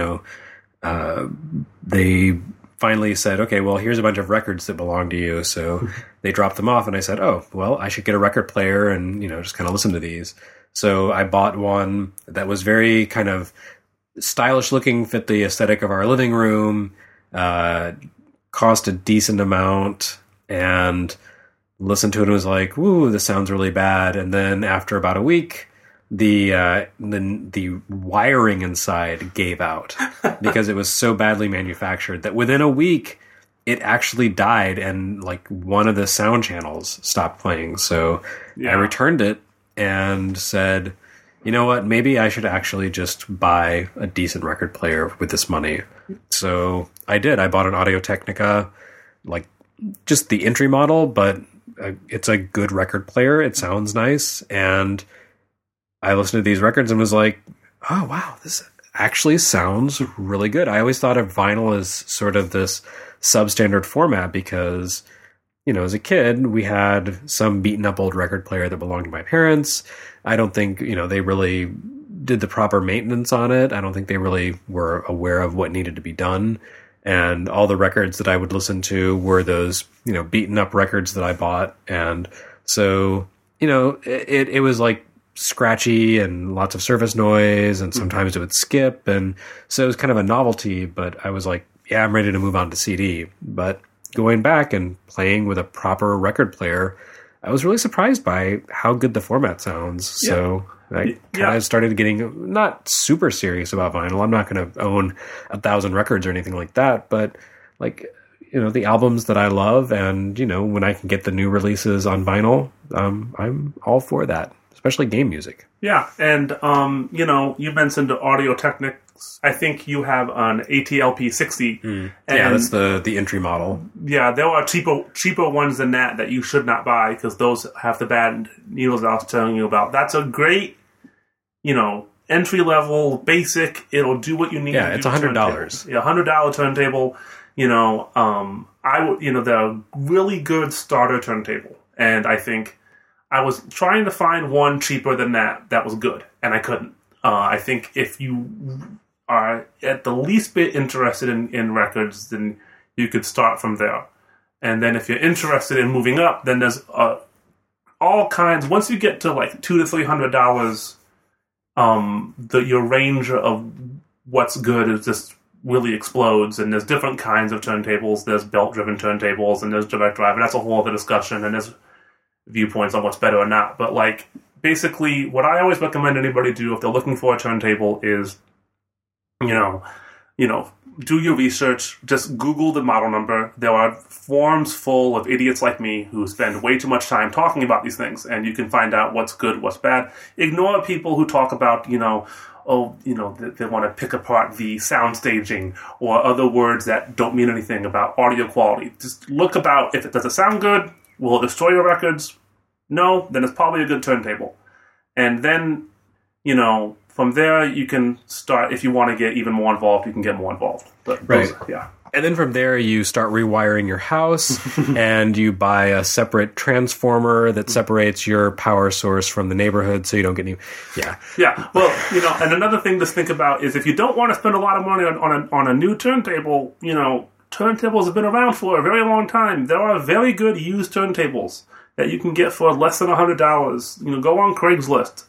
they finally said, okay, well, here's a bunch of records that belong to you. So they dropped them off, and I said, oh, well, I should get a record player and, just kind of listen to these. So I bought one that was very kind of stylish looking, fit the aesthetic of our living room, cost a decent amount, and listened to it and was like, "Ooh, this sounds really bad." And then after about a week, the wiring inside gave out because it was so badly manufactured that within a week it actually died, and one of the sound channels stopped playing. So I returned it and said, you know what, maybe I should actually just buy a decent record player with this money. So I did. I bought an Audio-Technica, just the entry model, but it's a good record player. It sounds nice. And I listened to these records and was like, oh, wow, this actually sounds really good. I always thought of vinyl as sort of this substandard format because, as a kid, we had some beaten up old record player that belonged to my parents. I don't think, they really did the proper maintenance on it. I don't think they really were aware of what needed to be done. And all the records that I would listen to were those, beaten up records that I bought. And so, it was like scratchy and lots of surface noise, and sometimes it would skip. And so it was kind of a novelty, but I was like, yeah, I'm ready to move on to CD. But going back and playing with a proper record player, I was really surprised by how good the format sounds. Yeah. So I kind of started getting not super serious about vinyl. I'm not going to own 1,000 records or anything like that, but like, the albums that I love, and, when I can get the new releases on vinyl, I'm all for that, especially game music. Yeah, and, you mentioned Audio Technics. I think you have an ATLP 60. Yeah, that's the entry model. Yeah, there are cheaper ones than that you should not buy, because those have the bad needles I was telling you about. That's a great, entry-level, basic, it'll do what you need to do. Yeah, it's $100. Yeah, $100 turntable. They're a really good starter turntable. And I think I was trying to find one cheaper than that was good, and I couldn't. I think if you are at the least bit interested in records, then you could start from there. And then if you're interested in moving up, then there's all kinds. Once you get to like $200 to $300, your range of what's good is just really explodes, and there's different kinds of turntables. There's belt-driven turntables, and there's direct drive, and that's a whole other discussion, and there's viewpoints on what's better or not. But like, basically, what I always recommend anybody do if they're looking for a turntable is, do your research, just Google the model number. There are forums full of idiots like me who spend way too much time talking about these things, and you can find out what's good, what's bad. Ignore people who talk about, they want to pick apart the sound staging or other words that don't mean anything about audio quality. Just look about, if it does it sound good, will it destroy your records? No, then it's probably a good turntable. And then, from there you can start, if you want to get even more involved, you can get more involved. But right. And then from there, you start rewiring your house, and you buy a separate transformer that separates your power source from the neighborhood, so you don't get any... Yeah. Well, and another thing to think about is if you don't want to spend a lot of money on a new turntable, turntables have been around for a very long time. There are very good used turntables that you can get for less than $100. Go on Craigslist.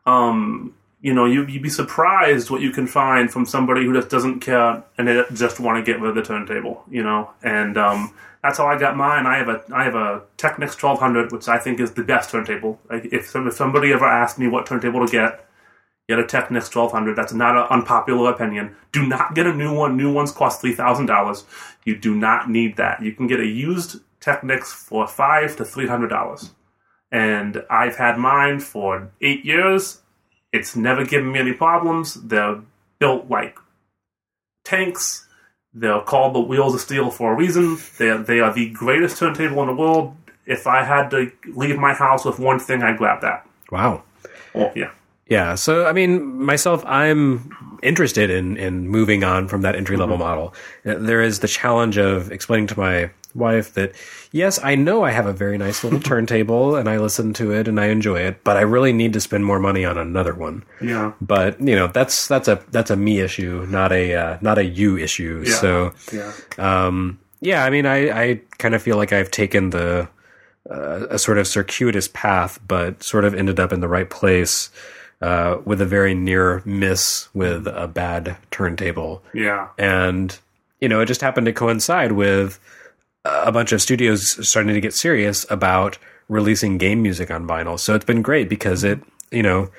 You'd be surprised what you can find from somebody who just doesn't care and they just want to get rid of the turntable, and that's how I got mine. I have a Technics 1200, which I think is the best turntable. Like if somebody ever asked me what turntable to get a Technics 1200. That's not an unpopular opinion. Do not get a new one. New ones cost $3,000. You do not need that. You can get a used Technics for $500 to $300, and I've had mine for 8 years. It's never given me any problems. They're built like tanks. They're called the wheels of steel for a reason. They are the greatest turntable in the world. If I had to leave my house with one thing, I'd grab that. Wow. Oh, yeah. Yeah, so, I mean, myself, I'm interested in moving on from that entry-level model. There is the challenge of explaining to my wife that, yes, I know I have a very nice little turntable, and I listen to it, and I enjoy it, but I really need to spend more money on another one. Yeah. But, that's a me issue, not a you issue. Yeah. So, yeah. I mean, I kind of feel like I've taken a sort of circuitous path, but sort of ended up in the right place, with a very near miss with a bad turntable. Yeah. And, it just happened to coincide with a bunch of studios starting to get serious about releasing game music on vinyl. So it's been great because game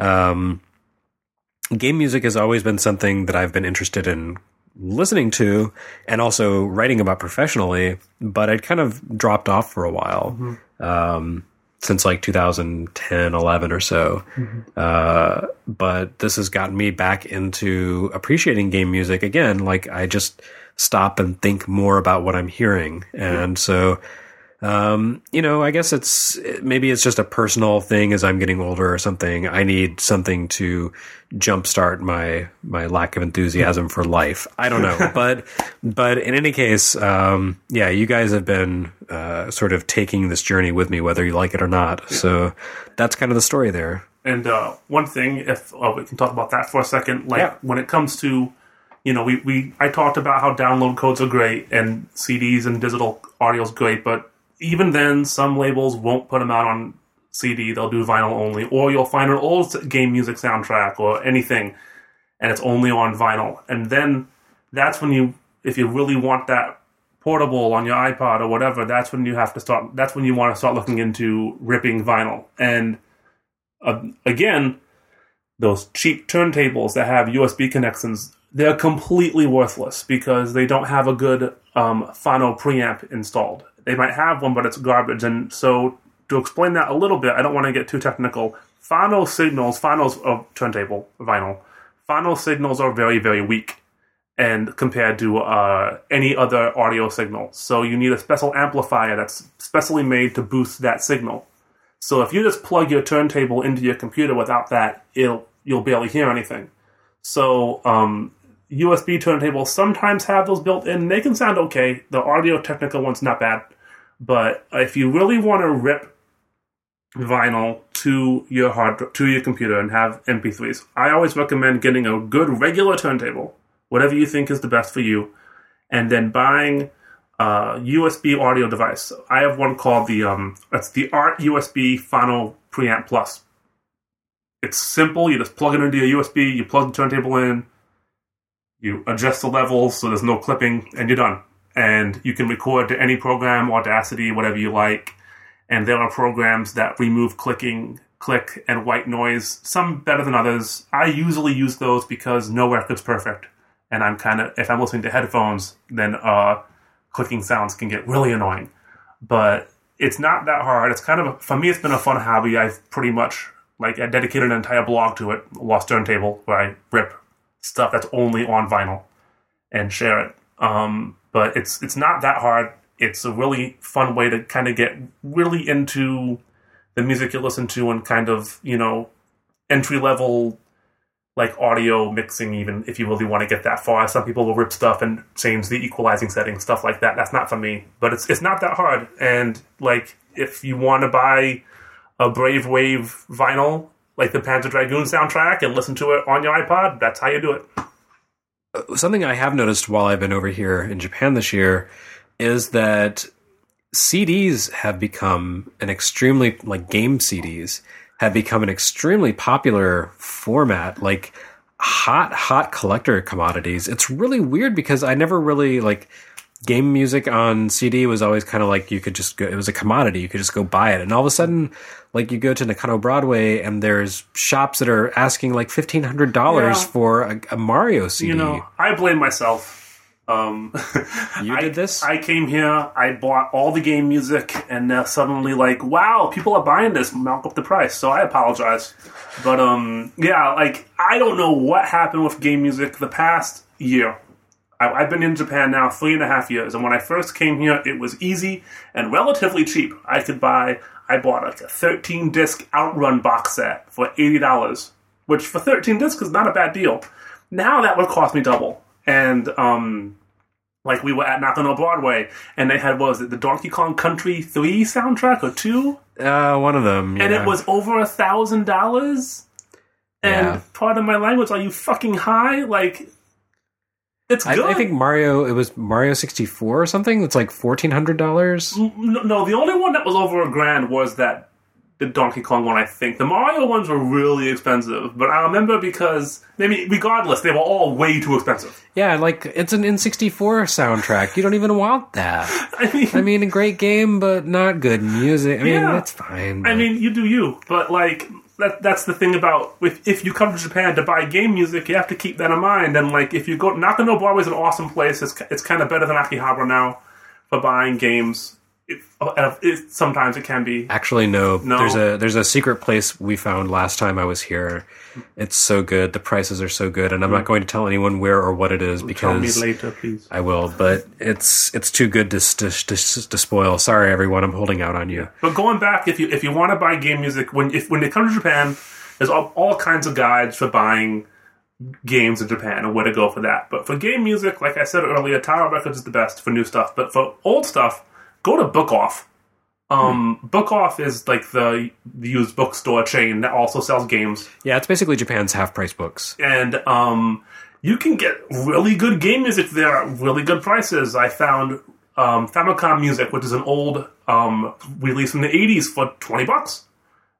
music has always been something that I've been interested in listening to and also writing about professionally, but I'd kind of dropped off for a while. Since like 2010, 11 or so. But this has gotten me back into appreciating game music again. Like I just stop and think more about what I'm hearing. And so, I guess maybe it's just a personal thing as I'm getting older or something. I need something to jumpstart my lack of enthusiasm for life. I don't know. But in any case, you guys have been sort of taking this journey with me, whether you like it or not. So that's kind of the story there. And one thing, if we can talk about that for a second, when it comes to, I talked about how download codes are great and CDs and digital audio is great, but even then, some labels won't put them out on CD, they'll do vinyl only, or you'll find an old game music soundtrack or anything, and it's only on vinyl. And then that's when if you really want that portable on your iPod or whatever, that's when you want to start looking into ripping vinyl. And again, those cheap turntables that have USB connections, they're completely worthless because they don't have a good phono preamp installed. They might have one, but it's garbage. And so to explain that a little bit, I don't want to get too technical. Phono's turntable, vinyl. Phono signals are very, very weak and compared to any other audio signal. So you need a special amplifier that's specially made to boost that signal. So if you just plug your turntable into your computer without that, you'll barely hear anything. So USB turntables sometimes have those built in. They can sound okay. The Audio-Technica one's not bad. But if you really want to rip vinyl to your computer and have MP3s, I always recommend getting a good regular turntable, whatever you think is the best for you, and then buying a USB audio device. I have one called the Art USB Phono Preamp Plus. It's simple. You just plug it into your USB, you plug the turntable in, you adjust the levels so there's no clipping, and you're done. And you can record to any program, Audacity, whatever you like. And there are programs that remove click and white noise, some better than others. I usually use those because no record's perfect. And if I'm listening to headphones, then clicking sounds can get really annoying. But it's not that hard. It's for me, it's been a fun hobby. I've pretty much, I dedicated an entire blog to it, Lost Turntable, where I rip stuff that's only on vinyl and share it. But it's not that hard. It's a really fun way to kind of get really into the music you listen to and kind of, entry-level, audio mixing, even if you really want to get that far. Some people will rip stuff and change the equalizing settings, stuff like that. That's not for me. But it's not that hard. And, if you want to buy a Brave Wave vinyl, like the Panzer Dragoon soundtrack, and listen to it on your iPod, that's how you do it. Something I have noticed while I've been over here in Japan this year is that CDs have become game CDs have become an extremely popular format, hot collector commodities. It's really weird because I never really, game music on CD was always kind of you could just go, it was a commodity, you could just go buy it. And all of a sudden, you go to Nakano Broadway and there's shops that are asking $1,500 for a Mario CD. I blame myself. You did this? I came here, I bought all the game music, and now suddenly, wow, people are buying this, mark up the price. So I apologize. But, I don't know what happened with game music the past year. I've been in Japan now 3.5 years, and when I first came here, it was easy and relatively cheap. I bought a 13-disc Outrun box set for $80, which for 13 discs is not a bad deal. Now that would cost me double. And, we were at Nakano Broadway, and they had, the Donkey Kong Country 3 soundtrack, or 2? One of them, yeah. And it was over $1,000? And pardon my language, are you fucking high? It's good. I think it was Mario 64 or something. It's $1,400. No, the only one that was over $1,000 was the Donkey Kong one, I think. The Mario ones were really expensive, but I remember because, regardless, they were all way too expensive. Yeah, it's an N64 soundtrack. You don't even want that. I mean, a great game, but not good music. That's fine. But... you do you, but that's the thing about if you come to Japan to buy game music, you have to keep that in mind. And if you go, Nakano Broadway is an awesome place. It's kind of better than Akihabara now for buying games. Sometimes it can be. Actually, no. There's a secret place we found last time I was here. It's so good. The prices are so good, and I'm not going to tell anyone where or what it is because tell me later, please. I will, but it's too good to spoil. Sorry, everyone. I'm holding out on you. But going back, if you want to buy game music, when they come to Japan, there's all kinds of guides for buying games in Japan and where to go for that. But for game music, like I said earlier, Tower Records is the best for new stuff. But for old stuff, go to Book Off. Book Off is the used bookstore chain that also sells games. Yeah, it's basically Japan's half-price books. And you can get really good game music there at really good prices. I found Famicom Music, which is an old release from the 80s, for $20.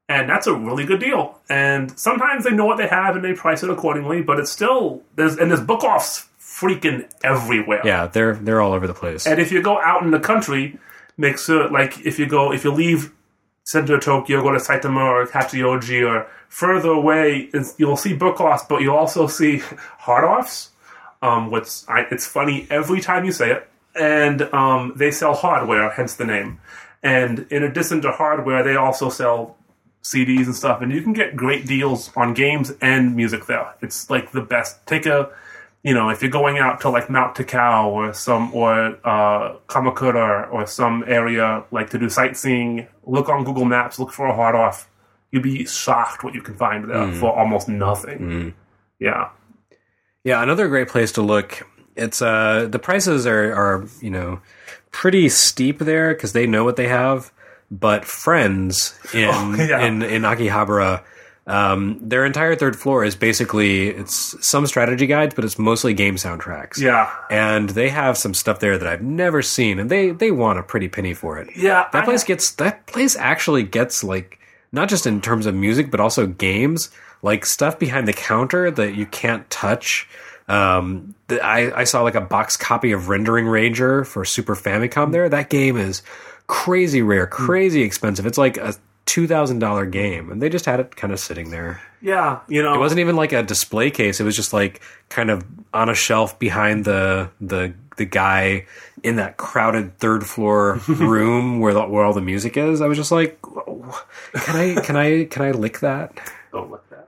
And that's a really good deal. And sometimes they know what they have and they price it accordingly, but it's still there's book offs freaking everywhere. Yeah, they're all over the place. And if you go out in the country, make sure if you leave Center Tokyo, go to Saitama or Hachioji or further away, you'll see book offs, but you'll also see hard offs. It's funny every time you say it. And they sell hardware, hence the name. And in addition to hardware, they also sell CDs and stuff, and you can get great deals on games and music there. It's like the best. If you're going out to like Mount Takao or Kamakura or some area like to do sightseeing, look on Google Maps, look for a hard off. You'll be shocked what you can find there for almost nothing. Yeah. Yeah, another great place to look. It's the prices are pretty steep there because they know what they have. But Friends in Akihabara, their entire third floor is basically, it's some strategy guides, but it's mostly game soundtracks. Yeah. And they have some stuff there that I've never seen, and they want a pretty penny for it. Yeah. That place actually gets, like, not just in terms of music, but also games, like stuff behind the counter that you can't touch. I saw like a box copy of Rendering Ranger for Super Famicom there. That game is crazy rare, crazy expensive. It's like a $2,000 game, and they just had it kind of sitting there. Yeah, it wasn't even like a display case. It was just like kind of on a shelf behind the guy in that crowded third floor room where all the music is. I was just like, can I lick that? Don't lick that.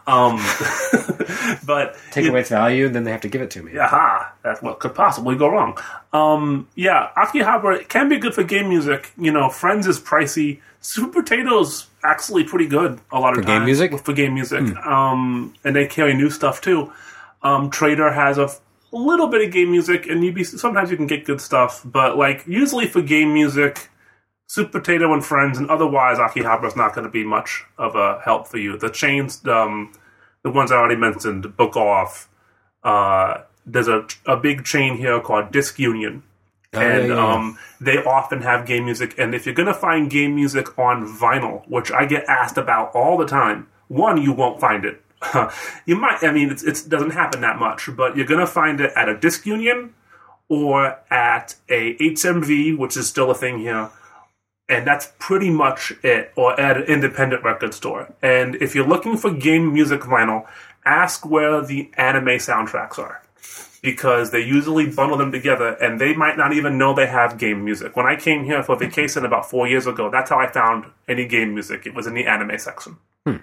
But take away its value, and then they have to give it to me. Aha, that's what could possibly go wrong. Akihabara can be good for game music. Friends is pricey. Super Potato's actually pretty good a lot of times. For game music. And they carry new stuff too. Trader has a little bit of game music, and sometimes you can get good stuff, but like usually for game music, Super Potato and Friends, and otherwise Akihabara's not going to be much of a help for you. The chains, the ones I already mentioned, Book Off. There's a big chain here called Disc Union. And they often have game music. And if you're going to find game music on vinyl, which I get asked about all the time, one, you won't find it. You might, it doesn't happen that much, but you're going to find it at a Disc Union or at a HMV, which is still a thing here. And that's pretty much it, or at an independent record store. And if you're looking for game music vinyl, ask where the anime soundtracks are. Because they usually bundle them together, and they might not even know they have game music. When I came here for vacation about 4 years ago, that's how I found any game music. It was in the anime section.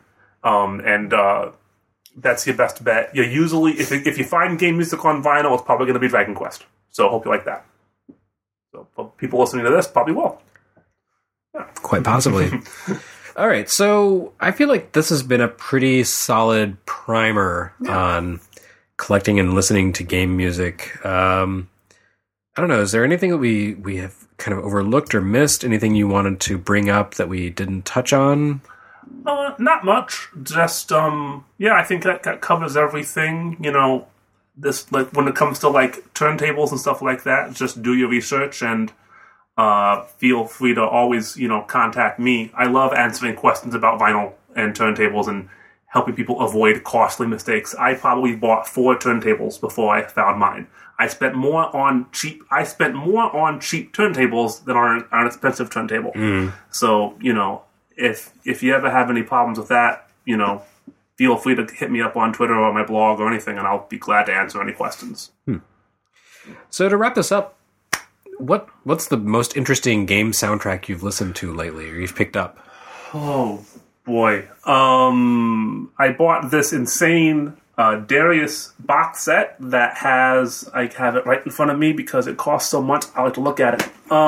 That's your best bet. You usually, if you find game music on vinyl, it's probably going to be Dragon Quest. So I hope you like that. So for people listening to this, probably will. Yeah. Quite possibly. All right, so I feel like this has been a pretty solid primer on collecting and listening to game music. I don't know, is there anything that we have kind of overlooked or missed? Anything you wanted to bring up that we didn't touch on? Not much. Just, I think that covers everything. This, like, when it comes to, like, turntables and stuff like that, just do your research and feel free to always, contact me. I love answering questions about vinyl and turntables and helping people avoid costly mistakes. I probably bought 4 turntables before I found mine. I spent more on cheap turntables than on an expensive turntable. So, if you ever have any problems with that, feel free to hit me up on Twitter or my blog or anything, and I'll be glad to answer any questions. So to wrap this up, what's the most interesting game soundtrack you've listened to lately, or you've picked up? Oh boy, I bought this insane Darius box set that has, I have it right in front of me because it costs so much. I like to look at it.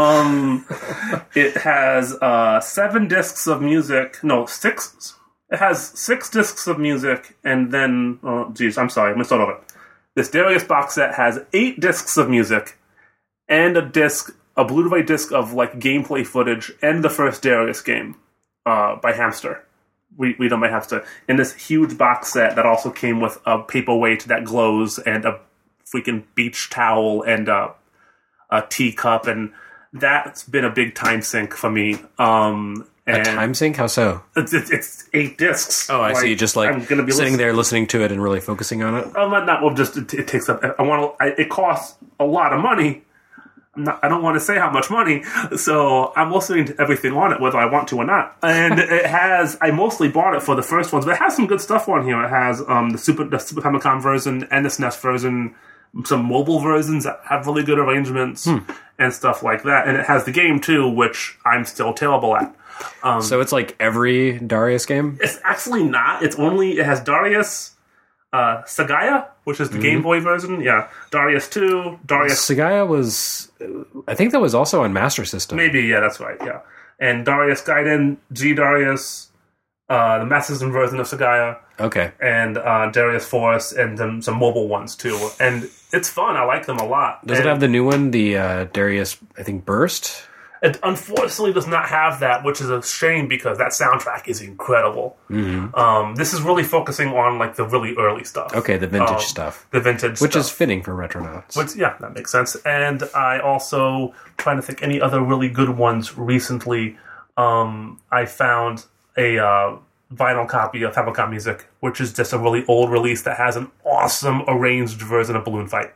It has 7 discs of music. No, 6. It has 6 discs of music, and then I'm sorry, I'm gonna start over. This Darius box set has 8 discs of music and a Blu-ray disc of like gameplay footage and the first Darius game by Hamster. We done by Hamster, in this huge box set that also came with a paperweight that glows and a freaking beach towel and a teacup, and that's been a big time sink for me. And a time sync? How so? It's 8 discs. Oh, I see. Just like I'm gonna be sitting there listening to it and really focusing on it. It takes up. It costs a lot of money. I don't want to say how much money, so I'm listening to everything on it, whether I want to or not. And I mostly bought it for the first ones, but it has some good stuff on here. It has the Super Famicom version and the SNES version, some mobile versions that have really good arrangements and stuff like that. And it has the game too, which I'm still terrible at. So it's like every Darius game? It's actually not. It has Darius, Sagaya, which is the Game Boy version. Yeah. Darius 2, Darius... Sagaya was... I think that was also on Master System. Maybe, yeah, that's right, yeah. And Darius Gaiden, G Darius, the Master System version of Sagaya. Okay. And Darius Force, and some mobile ones, too. And it's fun. I like them a lot. Does it have the new one, the Darius, I think, Burst? It unfortunately does not have that, which is a shame because that soundtrack is incredible. Mm-hmm. This is really focusing on like the really early stuff. Okay, the vintage stuff. The vintage which stuff. Is fitting for Retronauts. Yeah, that makes sense. And I also, trying to think any other really good ones recently, I found a vinyl copy of Famicom Music, which is just a really old release that has an awesome arranged version of Balloon Fight.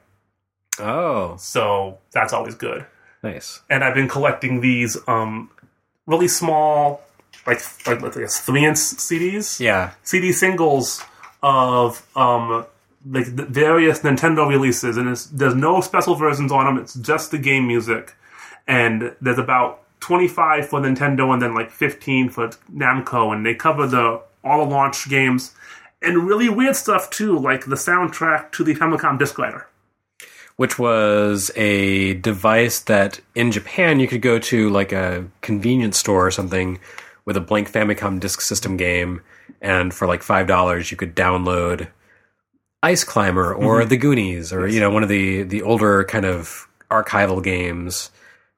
Oh. So that's always good. Nice. And I've been collecting these really small, like 3-inch CDs. Yeah. CD singles of like the various Nintendo releases, and there's no special versions on them. It's just the game music, and there's about 25 for Nintendo, and then like 15 for Namco, and they cover all the launch games, and really weird stuff too, like the soundtrack to the Famicom Disc Writer. Which was a device that in Japan you could go to like a convenience store or something with a blank Famicom Disk System game, and for like $5 you could download Ice Climber or The Goonies or one of the older kind of archival games,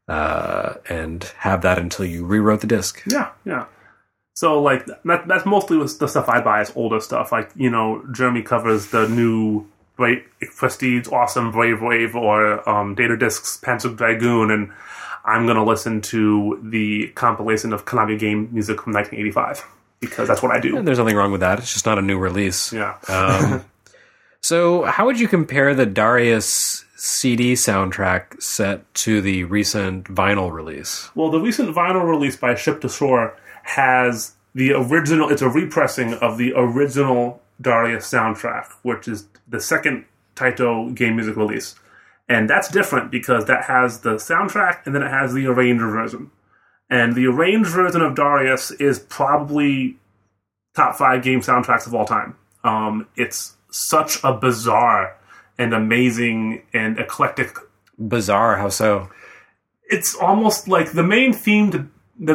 and have that until you rewrote the disc. Yeah. So like that's mostly the stuff I buy is older stuff. Like Jeremy covers the new Prestige Awesome Brave Wave or Data Discs Panzer Dragoon, and I'm going to listen to the compilation of Konami game music from 1985 because that's what I do. And there's nothing wrong with that. It's just not a new release. Yeah. So how would you compare the Darius CD soundtrack set to the recent vinyl release? Well, the recent vinyl release by Ship to Shore has the original. It's a repressing of the original Darius soundtrack, which is the second Taito game music release. And that's different because that has the soundtrack and then it has the arranged version. And the arranged version of Darius is probably top 5 game soundtracks of all time. It's such a bizarre and amazing and eclectic... Bizarre? How so? It's almost like the main theme to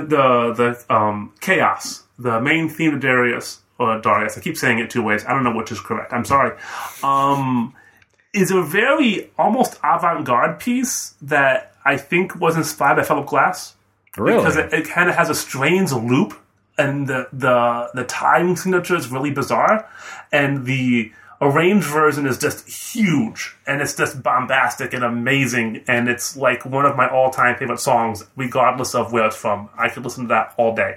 the chaos, the main theme to Darius, I keep saying it 2 ways. I don't know which is correct. I'm sorry. Is a very almost avant-garde piece that I think was inspired by Philip Glass. Really? Because it kind of has a strange loop, and the time signature is really bizarre, and the arranged version is just huge, and it's just bombastic and amazing, and it's like one of my all-time favorite songs, regardless of where it's from. I could listen to that all day.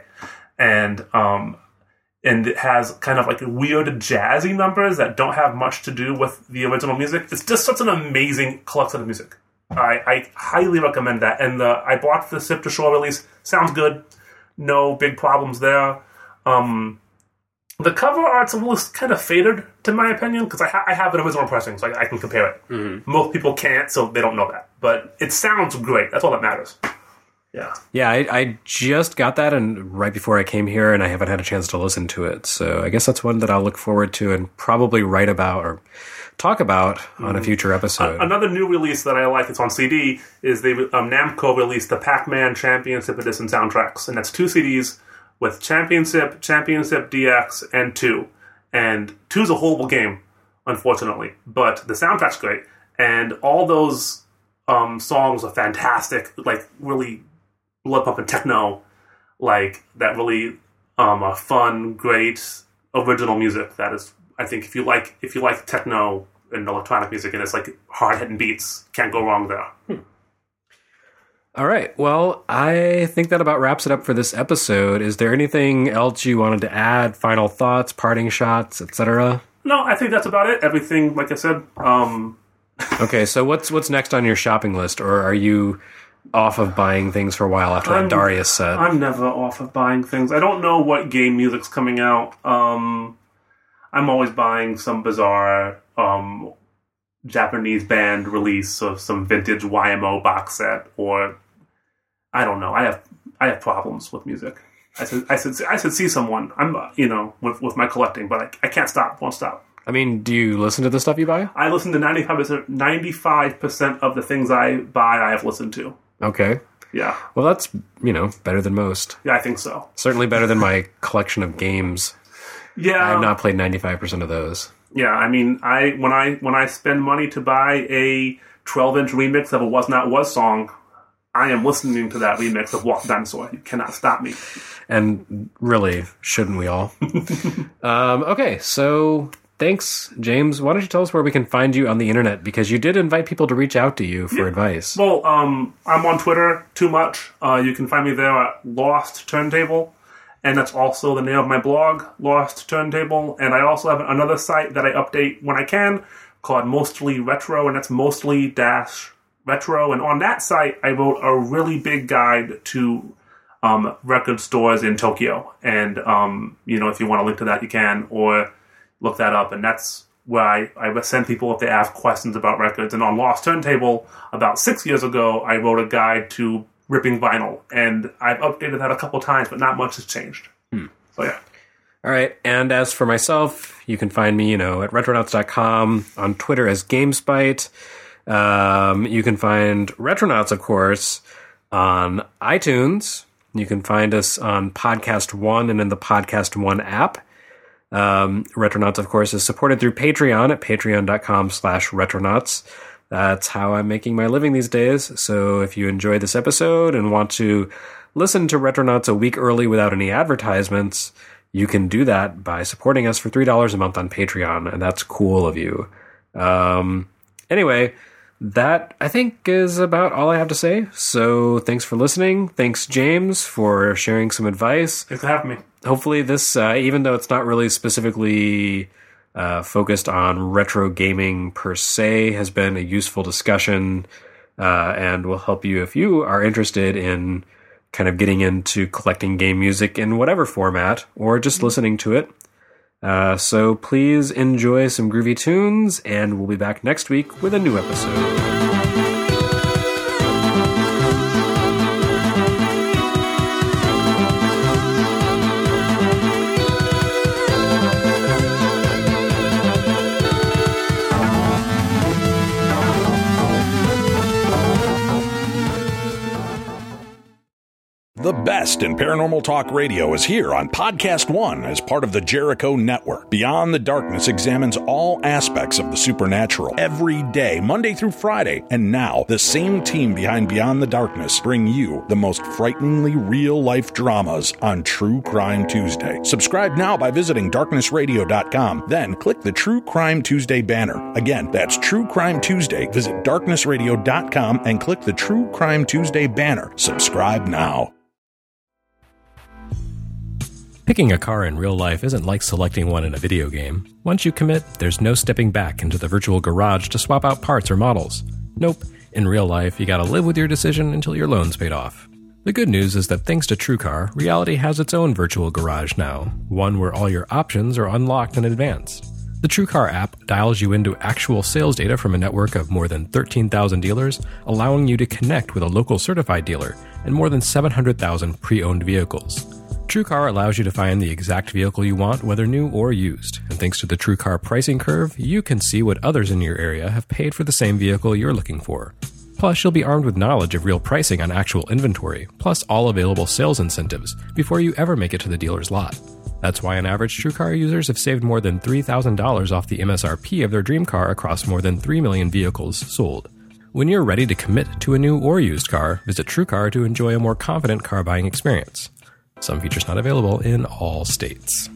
And it has kind of like weird jazzy numbers that don't have much to do with the original music. It's just such an amazing collection of music. I highly recommend that. And I bought the Ship to Shore release. Sounds good. No big problems there. The cover art's a little kind of faded, to my opinion, because I have an original pressing, so I can compare it. Mm-hmm. Most people can't, so they don't know that. But it sounds great. That's all that matters. Yeah, I just got that and right before I came here, and I haven't had a chance to listen to it. So I guess that's one that I'll look forward to and probably write about or talk about on a future episode. Another new release that I like, it's on CD, is Namco released the Pac-Man Championship Edition soundtracks. And that's 2 CDs with Championship, Championship DX, and 2. And 2 is a horrible game, unfortunately. But the soundtrack's great. And all those songs are fantastic, like really blood-pumping techno, like that really fun, great, original music. That is, I think, if you like techno and electronic music and it's like hard-hitting beats, can't go wrong there. All right. Well, I think that about wraps it up for this episode. Is there anything else you wanted to add? Final thoughts, parting shots, etc.? No, I think that's about it. Everything, like I said. Okay, so what's next on your shopping list, or are you off of buying things for a while after that Darius set? I'm never off of buying things. I don't know what game music's coming out. I'm always buying some bizarre Japanese band release of some vintage YMO box set, or I don't know. I have problems with music. I should see someone. I'm with my collecting, but I can't stop. Won't stop. I mean, do you listen to the stuff you buy? I listen to 95% of the things I buy. I have listened to. Okay. Yeah. Well, that's better than most. Yeah, I think so. Certainly better than my collection of games. Yeah. I have not played 95% of those. Yeah, I mean, when I spend money to buy a 12-inch remix of a Was Not Was song, I am listening to that remix of Walk the Dinosaur. You cannot stop me. And really, shouldn't we all? Okay, so thanks, James. Why don't you tell us where we can find you on the internet? Because you did invite people to reach out to you for advice. Well, I'm on Twitter too much. You can find me there at Lost Turntable. And that's also the name of my blog, Lost Turntable. And I also have another site that I update when I can called Mostly Retro, and that's mostly-retro. And on that site, I wrote a really big guide to record stores in Tokyo. And, if you want to link to that, you can, or look that up. And that's where I send people if they have questions about records. And on Lost Turntable, about 6 years ago, I wrote a guide to ripping vinyl, and I've updated that a couple times, but not much has changed. So yeah. All right, and as for myself, you can find me, at retronauts.com, on Twitter as GameSpite. You can find Retronauts, of course, on iTunes. You can find us on Podcast One and in the Podcast One app. Retronauts, of course, is supported through Patreon at patreon.com/retronauts. That's how I'm making my living these days. So if you enjoyed this episode and want to listen to Retronauts a week early without any advertisements, you can do that by supporting us for $3 a month on Patreon, and that's cool of you. Anyway, that, I think, is about all I have to say. So thanks for listening. Thanks, James, for sharing some advice. Thanks for having me. Hopefully this, even though it's not really specifically focused on retro gaming per se, has been a useful discussion and will help you if you are interested in kind of getting into collecting game music in whatever format or just listening to it. So please enjoy some groovy tunes, and we'll be back next week with a new episode. The best in paranormal talk radio is here on Podcast One as part of the Jericho Network. Beyond the Darkness examines all aspects of the supernatural every day, Monday through Friday. And now, the same team behind Beyond the Darkness bring you the most frighteningly real-life dramas on True Crime Tuesday. Subscribe now by visiting darknessradio.com. Then click the True Crime Tuesday banner. Again, that's True Crime Tuesday. Visit darknessradio.com and click the True Crime Tuesday banner. Subscribe now. Picking a car in real life isn't like selecting one in a video game. Once you commit, there's no stepping back into the virtual garage to swap out parts or models. Nope, in real life, you gotta live with your decision until your loan's paid off. The good news is that thanks to TrueCar, Reality has its own virtual garage now, one where all your options are unlocked in advance. The TrueCar app dials you into actual sales data from a network of more than 13,000 dealers, allowing you to connect with a local certified dealer and more than 700,000 pre-owned vehicles. TrueCar allows you to find the exact vehicle you want, whether new or used. And thanks to the TrueCar pricing curve, you can see what others in your area have paid for the same vehicle you're looking for. Plus, you'll be armed with knowledge of real pricing on actual inventory, plus all available sales incentives, before you ever make it to the dealer's lot. That's why on average, TrueCar users have saved more than $3,000 off the MSRP of their dream car across more than 3 million vehicles sold. When you're ready to commit to a new or used car, visit TrueCar to enjoy a more confident car buying experience. Some features not available in all states.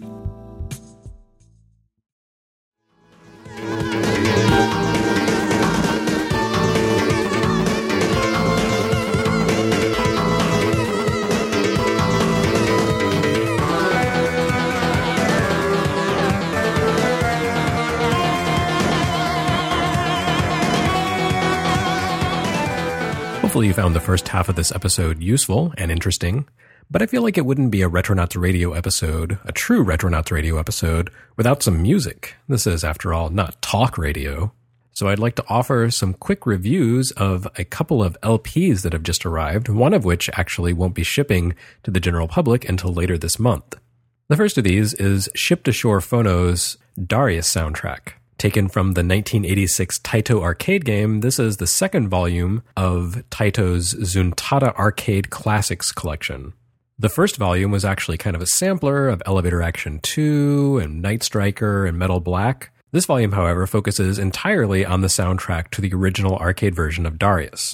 Hopefully you found the first half of this episode useful and interesting, but I feel like it wouldn't be a Retronauts Radio episode, a true Retronauts Radio episode, without some music. This is, after all, not talk radio. So I'd like to offer some quick reviews of a couple of LPs that have just arrived, one of which actually won't be shipping to the general public until later this month. The first of these is Ship to Shore Phono's Darius soundtrack. Taken from the 1986 Taito arcade game, this is the second volume of Taito's Zuntata Arcade Classics collection. The first volume was actually kind of a sampler of Elevator Action 2 and Night Striker and Metal Black. This volume, however, focuses entirely on the soundtrack to the original arcade version of Darius.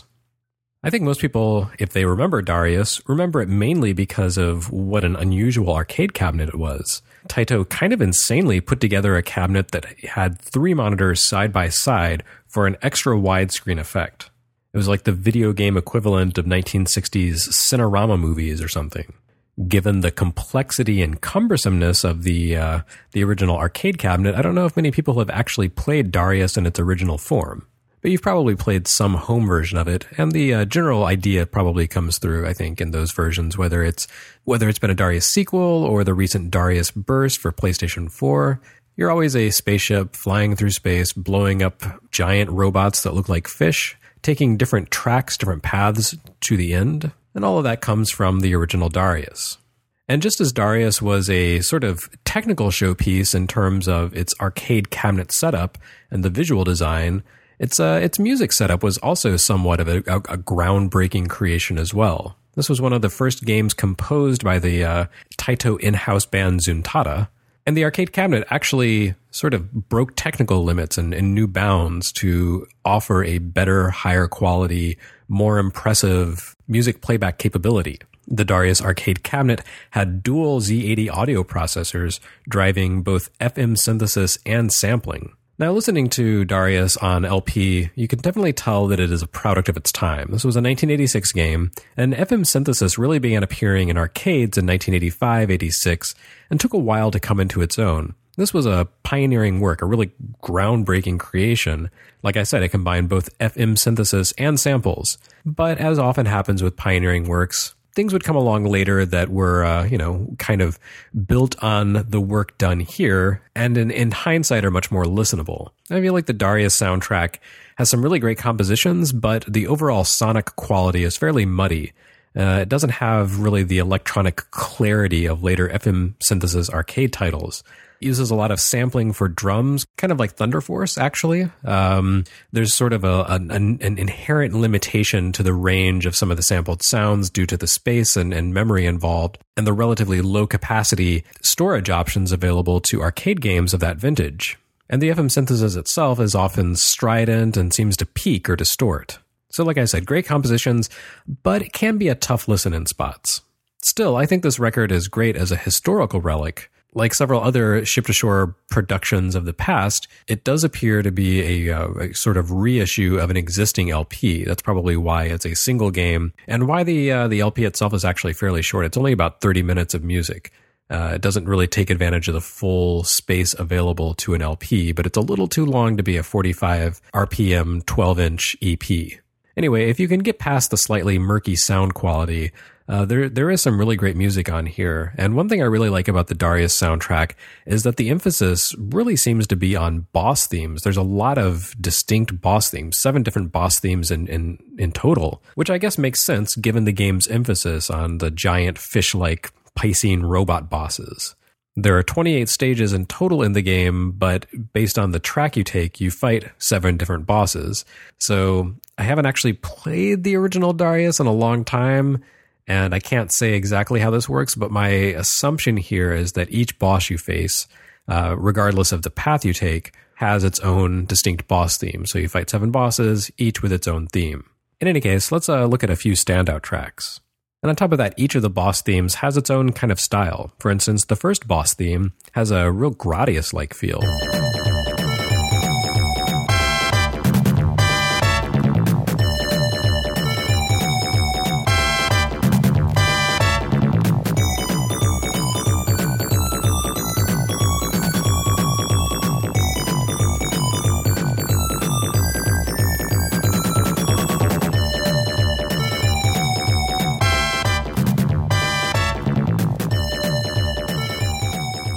I think most people, if they remember Darius, remember it mainly because of what an unusual arcade cabinet it was. Taito kind of insanely put together a cabinet that had 3 monitors side by side for an extra widescreen effect. It was like the video game equivalent of 1960s Cinerama movies or something. Given the complexity and cumbersomeness of the original arcade cabinet, I don't know if many people have actually played Darius in its original form. But you've probably played some home version of it, and the general idea probably comes through, I think, in those versions, whether it's been a Darius sequel or the recent Darius Burst for PlayStation 4. You're always a spaceship flying through space, blowing up giant robots that look like fish, taking different tracks, different paths to the end, and all of that comes from the original Darius. And just as Darius was a sort of technical showpiece in terms of its arcade cabinet setup and the visual design, its music setup was also somewhat of a groundbreaking creation as well. This was one of the first games composed by the Taito in-house band Zuntata, and the arcade cabinet actually sort of broke technical limits and new bounds to offer a better, higher quality, more impressive music playback capability. The Darius arcade cabinet had dual Z80 audio processors driving both FM synthesis and sampling. Now, listening to Darius on LP, you can definitely tell that it is a product of its time. This was a 1986 game, and FM synthesis really began appearing in arcades in 1985-86 and took a while to come into its own. This was a pioneering work, a really groundbreaking creation. Like I said, it combined both FM synthesis and samples. But as often happens with pioneering works, things would come along later that were, kind of built on the work done here, and in hindsight are much more listenable. I feel like the Darius soundtrack has some really great compositions, but the overall sonic quality is fairly muddy. It doesn't have really the electronic clarity of later FM synthesis arcade titles. It uses a lot of sampling for drums, kind of like Thunder Force, actually. There's sort of an inherent limitation to the range of some of the sampled sounds due to the space and memory involved, and the relatively low capacity storage options available to arcade games of that vintage. And the FM synthesis itself is often strident and seems to peak or distort. So like I said, great compositions, but it can be a tough listen in spots. Still, I think this record is great as a historical relic. Like several other Ship-to-Shore productions of the past, it does appear to be a sort of reissue of an existing LP. That's probably why it's a single game, and why the LP itself is actually fairly short. It's only about 30 minutes of music. It doesn't really take advantage of the full space available to an LP, but it's a little too long to be a 45 RPM 12-inch EP. Anyway, if you can get past the slightly murky sound quality, there is some really great music on here. And one thing I really like about the Darius soundtrack is that the emphasis really seems to be on boss themes. There's a lot of distinct boss themes, 7 different boss themes in total, which I guess makes sense given the game's emphasis on the giant fish-like Piscine robot bosses. There are 28 stages in total in the game, but based on the track you take, you fight 7 different bosses. So I haven't actually played the original Darius in a long time, and I can't say exactly how this works, but my assumption here is that each boss you face, regardless of the path you take, has its own distinct boss theme. So you fight 7 bosses, each with its own theme. In any case, let's look at a few standout tracks. And on top of that, each of the boss themes has its own kind of style. For instance, the first boss theme has a real Gradius-like feel.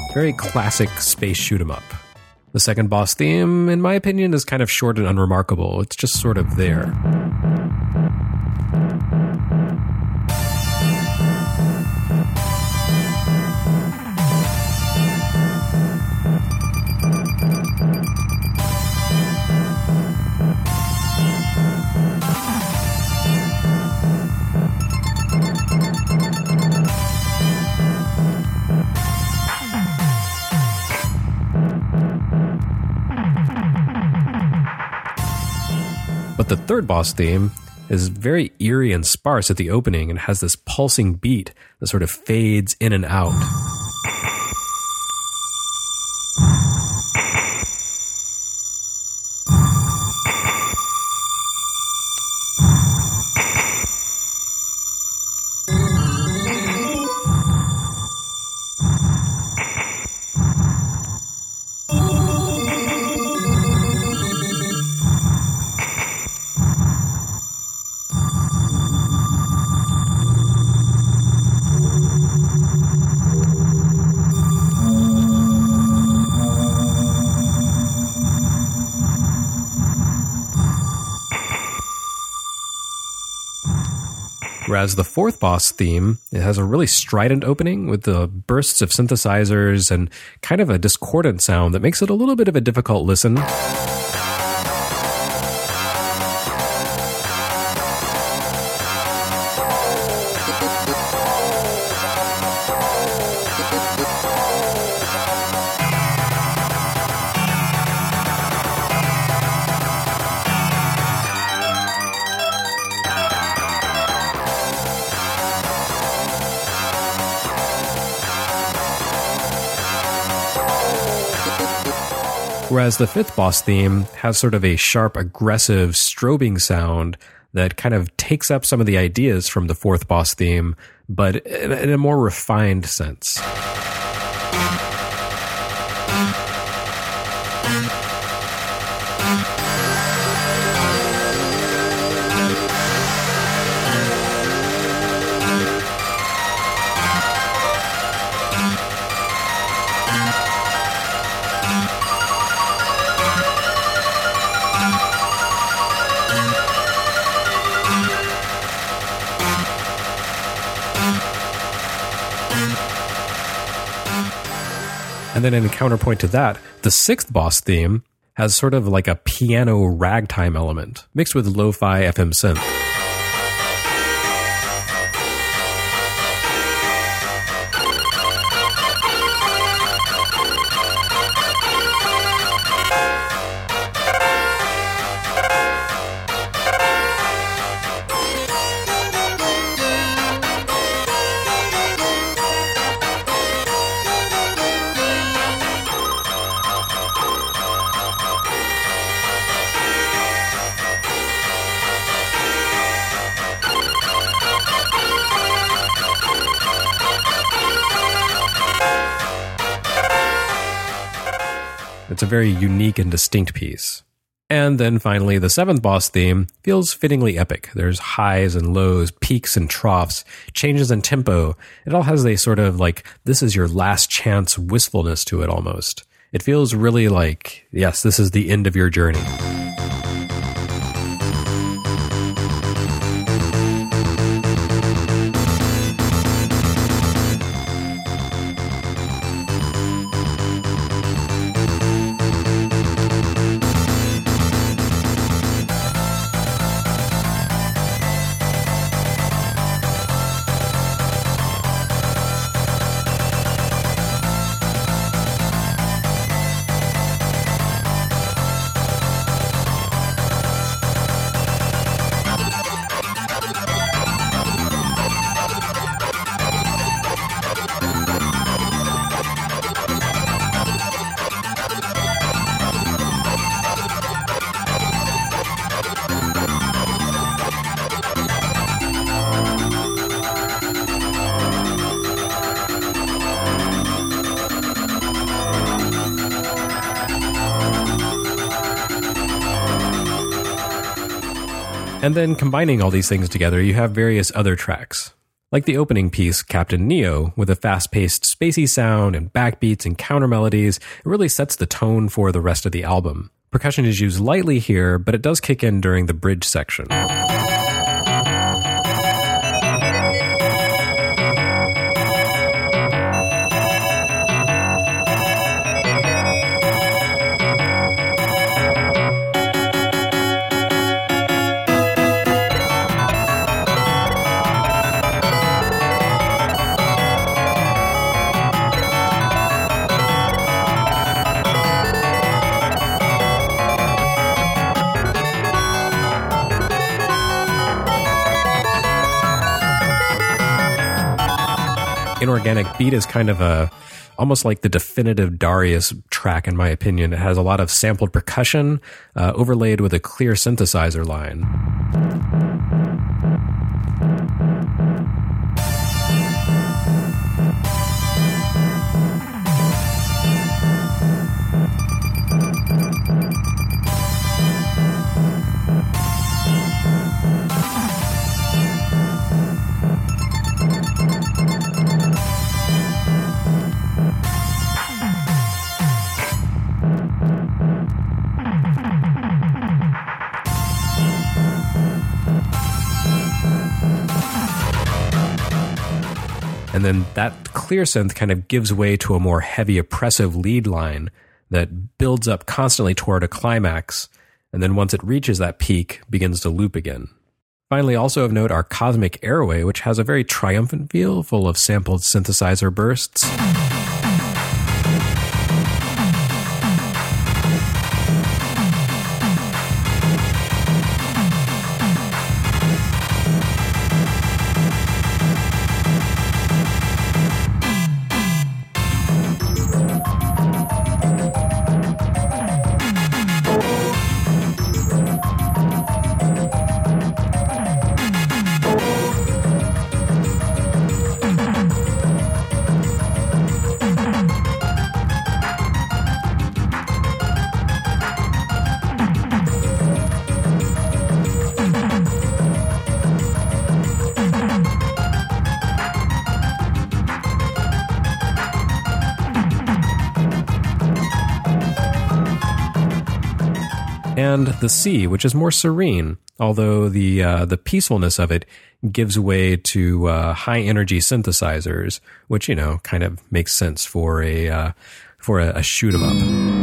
Very classic space shoot 'em up. The second boss theme, in my opinion, is kind of short and unremarkable. It's just sort of there. But the third boss theme is very eerie and sparse at the opening and has this pulsing beat that sort of fades in and out. Whereas the fourth boss theme, it has a really strident opening with the bursts of synthesizers and kind of a discordant sound that makes it a little bit of a difficult listen. Whereas the fifth boss theme has sort of a sharp, aggressive, strobing sound that kind of takes up some of the ideas from the fourth boss theme, but in a more refined sense. And then in counterpoint to that, the sixth boss theme has sort of like a piano ragtime element mixed with lo-fi FM synth. It's a very unique and distinct piece. And then finally, the seventh boss theme feels fittingly epic. There's highs and lows, peaks and troughs, changes in tempo. It all has a sort of like, this is your last chance wistfulness to it almost. It feels really like, yes, this is the end of your journey. And then combining all these things together, you have various other tracks. Like the opening piece, Captain Neo, with a fast-paced spacey sound and backbeats and counter melodies, it really sets the tone for the rest of the album. Percussion is used lightly here, but it does kick in during the bridge section. Inorganic Beat is kind of almost like the definitive Darius track, in my opinion. It has a lot of sampled percussion, overlaid with a clear synthesizer line. And then that clear synth kind of gives way to a more heavy, oppressive lead line that builds up constantly toward a climax, and then once it reaches that peak, begins to loop again. Finally, also of note, our Cosmic Airway, which has a very triumphant feel, full of sampled synthesizer bursts. And the C, which is more serene, although the peacefulness of it gives way to high energy synthesizers, which, you know, kind of makes sense for a shoot 'em up.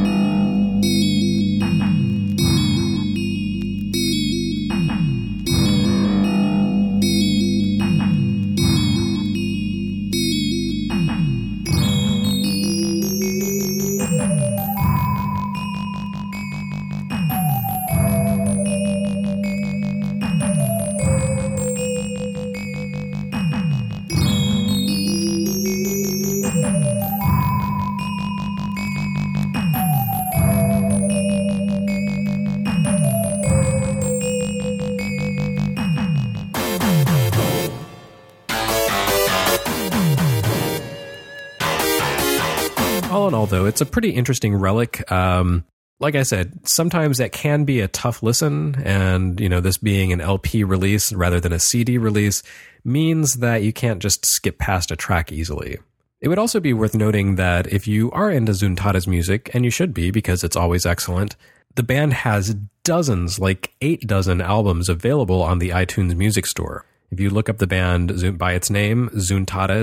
All in all, though, it's a pretty interesting relic. Like I said, sometimes that can be a tough listen, and, you know, this being an LP release rather than a CD release means that you can't just skip past a track easily. It would also be worth noting that if you are into Zuntata's music, and you should be because it's always excellent, the band has dozens, like 8 dozen albums available on the iTunes Music Store. If you look up the band by its name, Zuntata,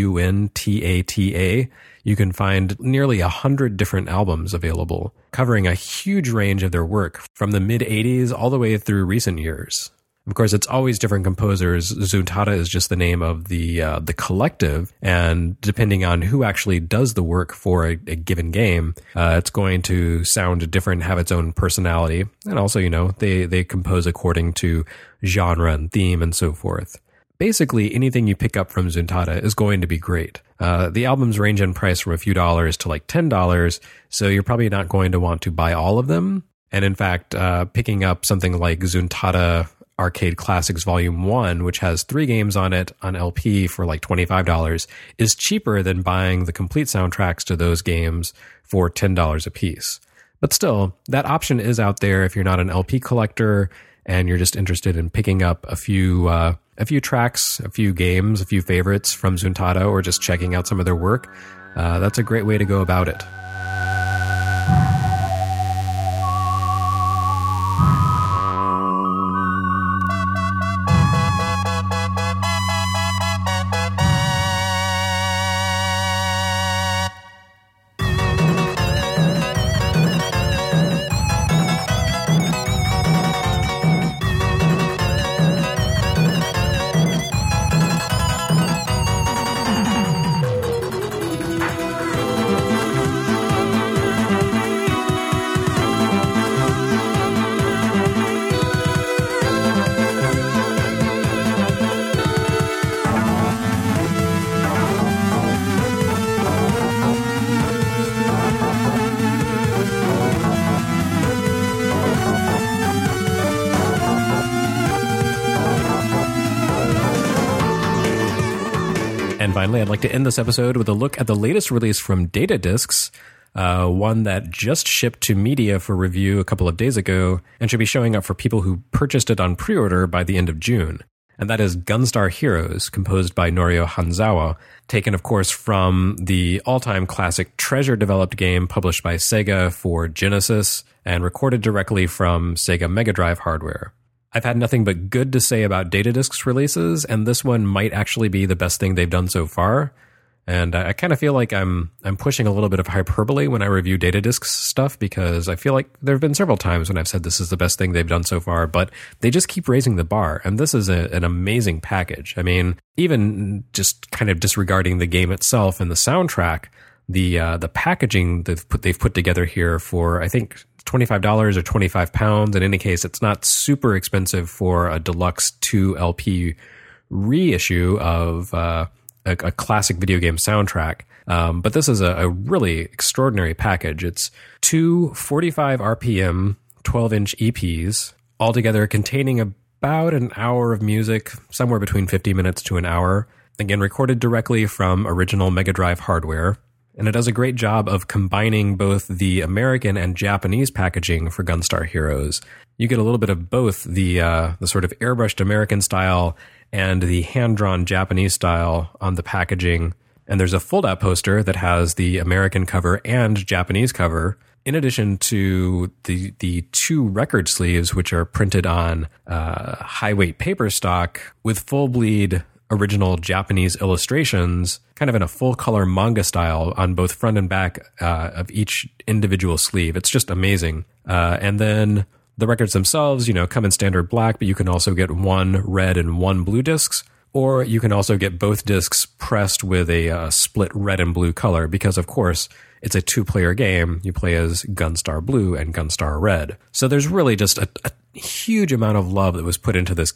Zuntata, you can find nearly 100 different albums available, covering a huge range of their work from the mid-'80s all the way through recent years. Of course, it's always different composers. Zuntata is just the name of the collective, and depending on who actually does the work for a given game, it's going to sound different, have its own personality, and also, you know, they compose according to genre and theme and so forth. Basically, anything you pick up from Zuntata is going to be great. The albums range in price from a few dollars to like $10, so you're probably not going to want to buy all of them. And in fact, picking up something like Zuntata Arcade Classics Volume 1, which has 3 games on it on LP for like $25, is cheaper than buying the complete soundtracks to those games for $10 a piece. But still, that option is out there if you're not an LP collector and you're just interested in picking up a few a few tracks, a few games, a few favorites from Zuntata, or just checking out some of their work, that's a great way to go about it. And finally, I'd like to end this episode with a look at the latest release from Datadiscs, one that just shipped to media for review a couple of days ago and should be showing up for people who purchased it on pre-order by the end of June. And that is Gunstar Heroes, composed by Norio Hanzawa, taken, of course, from the all-time classic Treasure-developed game published by Sega for Genesis and recorded directly from Sega Mega Drive hardware. I've had nothing but good to say about Datadiscs releases, and this one might actually be the best thing they've done so far. And I kind of feel like I'm pushing a little bit of hyperbole when I review Datadiscs stuff, because I feel like there have been several times when I've said this is the best thing they've done so far, but they just keep raising the bar, and this is an amazing package. I mean, even just kind of disregarding the game itself and the soundtrack, the packaging they've put together here for, I think, $25 or £25. In any case, it's not super expensive for a deluxe 2 LP reissue of a classic video game soundtrack. But this is a really extraordinary package. It's two 45 RPM 12-inch EPs, altogether containing about an hour of music, somewhere between 50 minutes to an hour. Again, recorded directly from original Mega Drive hardware. And it does a great job of combining both the American and Japanese packaging for Gunstar Heroes. You get a little bit of both the sort of airbrushed American style and the hand-drawn Japanese style on the packaging. And there's a fold-out poster that has the American cover and Japanese cover, in addition to the two record sleeves, which are printed on high-weight paper stock with full-bleed original Japanese illustrations, kind of in a full-color manga style on both front and back of each individual sleeve. It's just amazing. And then the records themselves, come in standard black, but you can also get one red and one blue discs, or you can also get both discs pressed with a split red and blue color, because, of course, it's a two-player game. You play as Gunstar Blue and Gunstar Red. So there's really just a huge amount of love that was put into this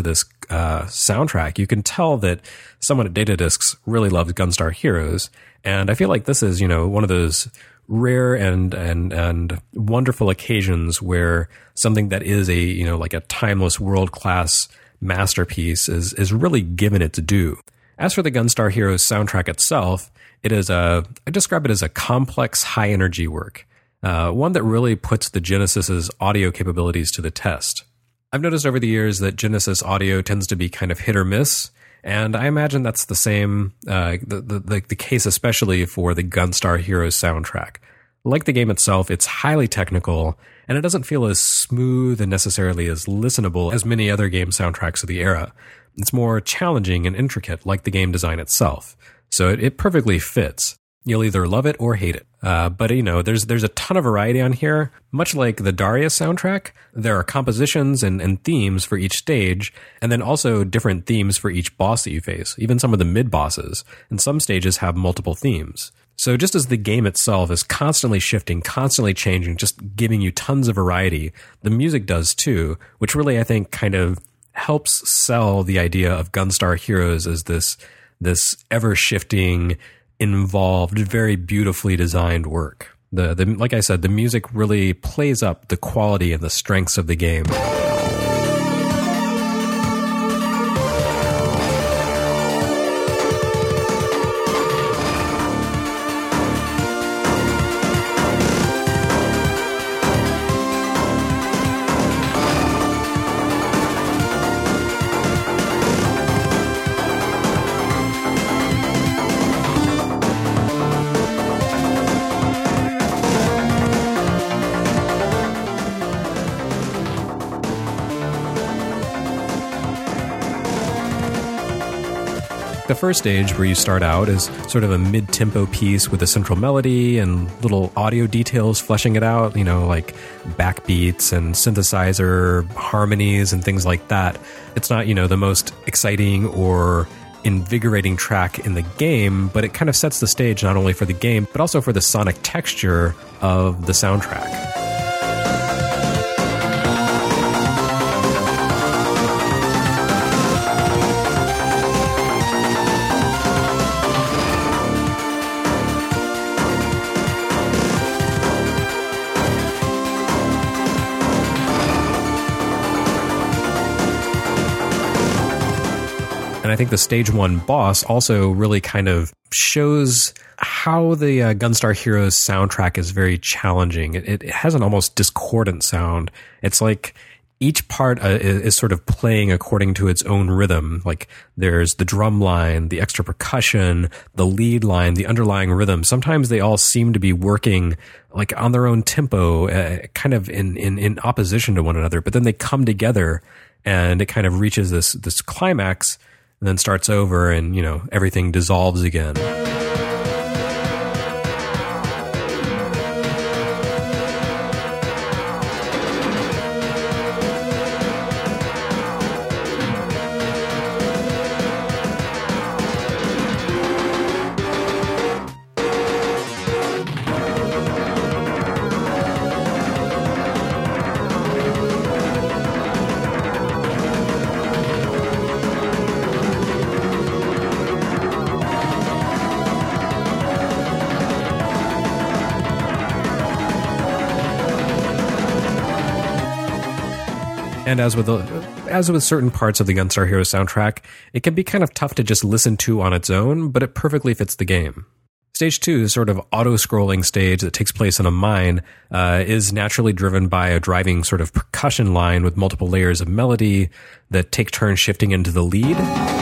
soundtrack. You can tell that someone at Datadiscs really loves Gunstar Heroes, and I feel like this is, one of those rare and wonderful occasions where something that is like a timeless world-class masterpiece is really given its due. As for the Gunstar Heroes soundtrack itself, I describe it as a complex, high-energy work. One that really puts the Genesis's audio capabilities to the test. I've noticed over the years that Genesis audio tends to be kind of hit or miss, and I imagine that's the same, the case especially for the Gunstar Heroes soundtrack. Like the game itself, it's highly technical, and it doesn't feel as smooth and necessarily as listenable as many other game soundtracks of the era. It's more challenging and intricate, like the game design itself. So it perfectly fits. You'll either love it or hate it. But there's a ton of variety on here. Much like the Darius soundtrack, there are compositions and themes for each stage, and then also different themes for each boss that you face, even some of the mid-bosses. And some stages have multiple themes. So just as the game itself is constantly shifting, constantly changing, just giving you tons of variety, the music does too, which really, I think, kind of helps sell the idea of Gunstar Heroes as this ever-shifting, involved, very beautifully designed work. Like I said, the music really plays up the quality and the strengths of the game. the first stage, where you start out, is sort of a mid-tempo piece with a central melody and little audio details fleshing it out, like backbeats and synthesizer harmonies and things like that. It's not, the most exciting or invigorating track in the game, but it kind of sets the stage not only for the game, but also for the sonic texture of the soundtrack. And I think the stage 1 boss also really kind of shows how the Gunstar Heroes soundtrack is very challenging. It has an almost discordant sound. It's like each part is sort of playing according to its own rhythm. Like there's the drum line, the extra percussion, the lead line, the underlying rhythm. Sometimes they all seem to be working like on their own tempo, kind of in opposition to one another, but then they come together and it kind of reaches this climax and then starts over and, everything dissolves again. And as with certain parts of the Gunstar Heroes soundtrack, it can be kind of tough to just listen to on its own, but it perfectly fits the game. Stage 2, sort of auto-scrolling stage that takes place in a mine, is naturally driven by a driving sort of percussion line with multiple layers of melody that take turns shifting into the lead.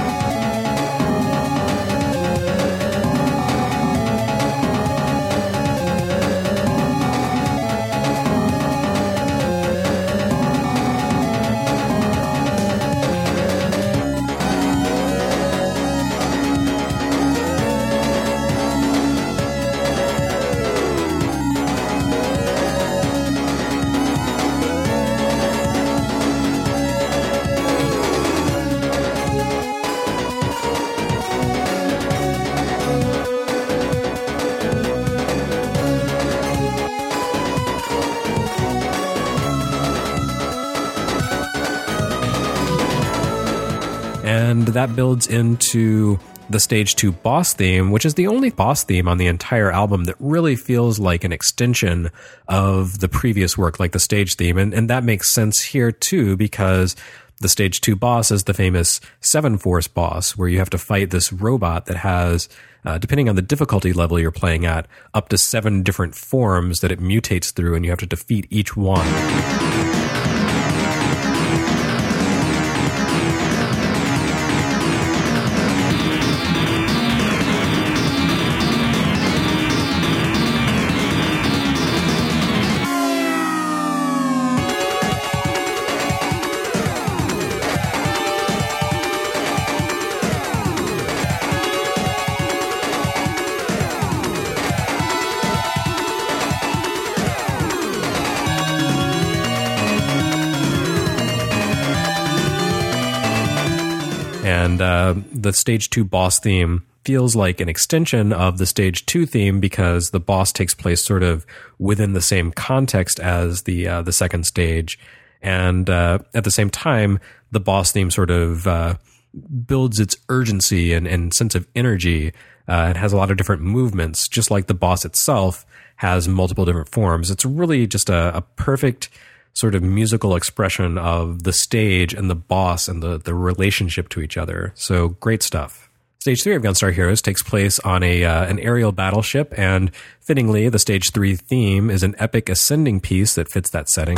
And that builds into the Stage 2 boss theme, which is the only boss theme on the entire album that really feels like an extension of the previous work, like the stage theme. And that makes sense here too, because the Stage 2 boss is the famous 7-Force boss, where you have to fight this robot that has, depending on the difficulty level you're playing at, up to 7 different forms that it mutates through, and you have to defeat each one. And the Stage 2 boss theme feels like an extension of the Stage 2 theme because the boss takes place sort of within the same context as the second stage. And at the same time, the boss theme sort of builds its urgency and sense of energy. It has a lot of different movements, just like the boss itself has multiple different forms. It's really just a perfect sort of musical expression of the stage and the boss and the relationship to each other. So great stuff. Stage 3 of Gunstar Heroes takes place on an aerial battleship, and fittingly, the Stage 3 theme is an epic ascending piece that fits that setting.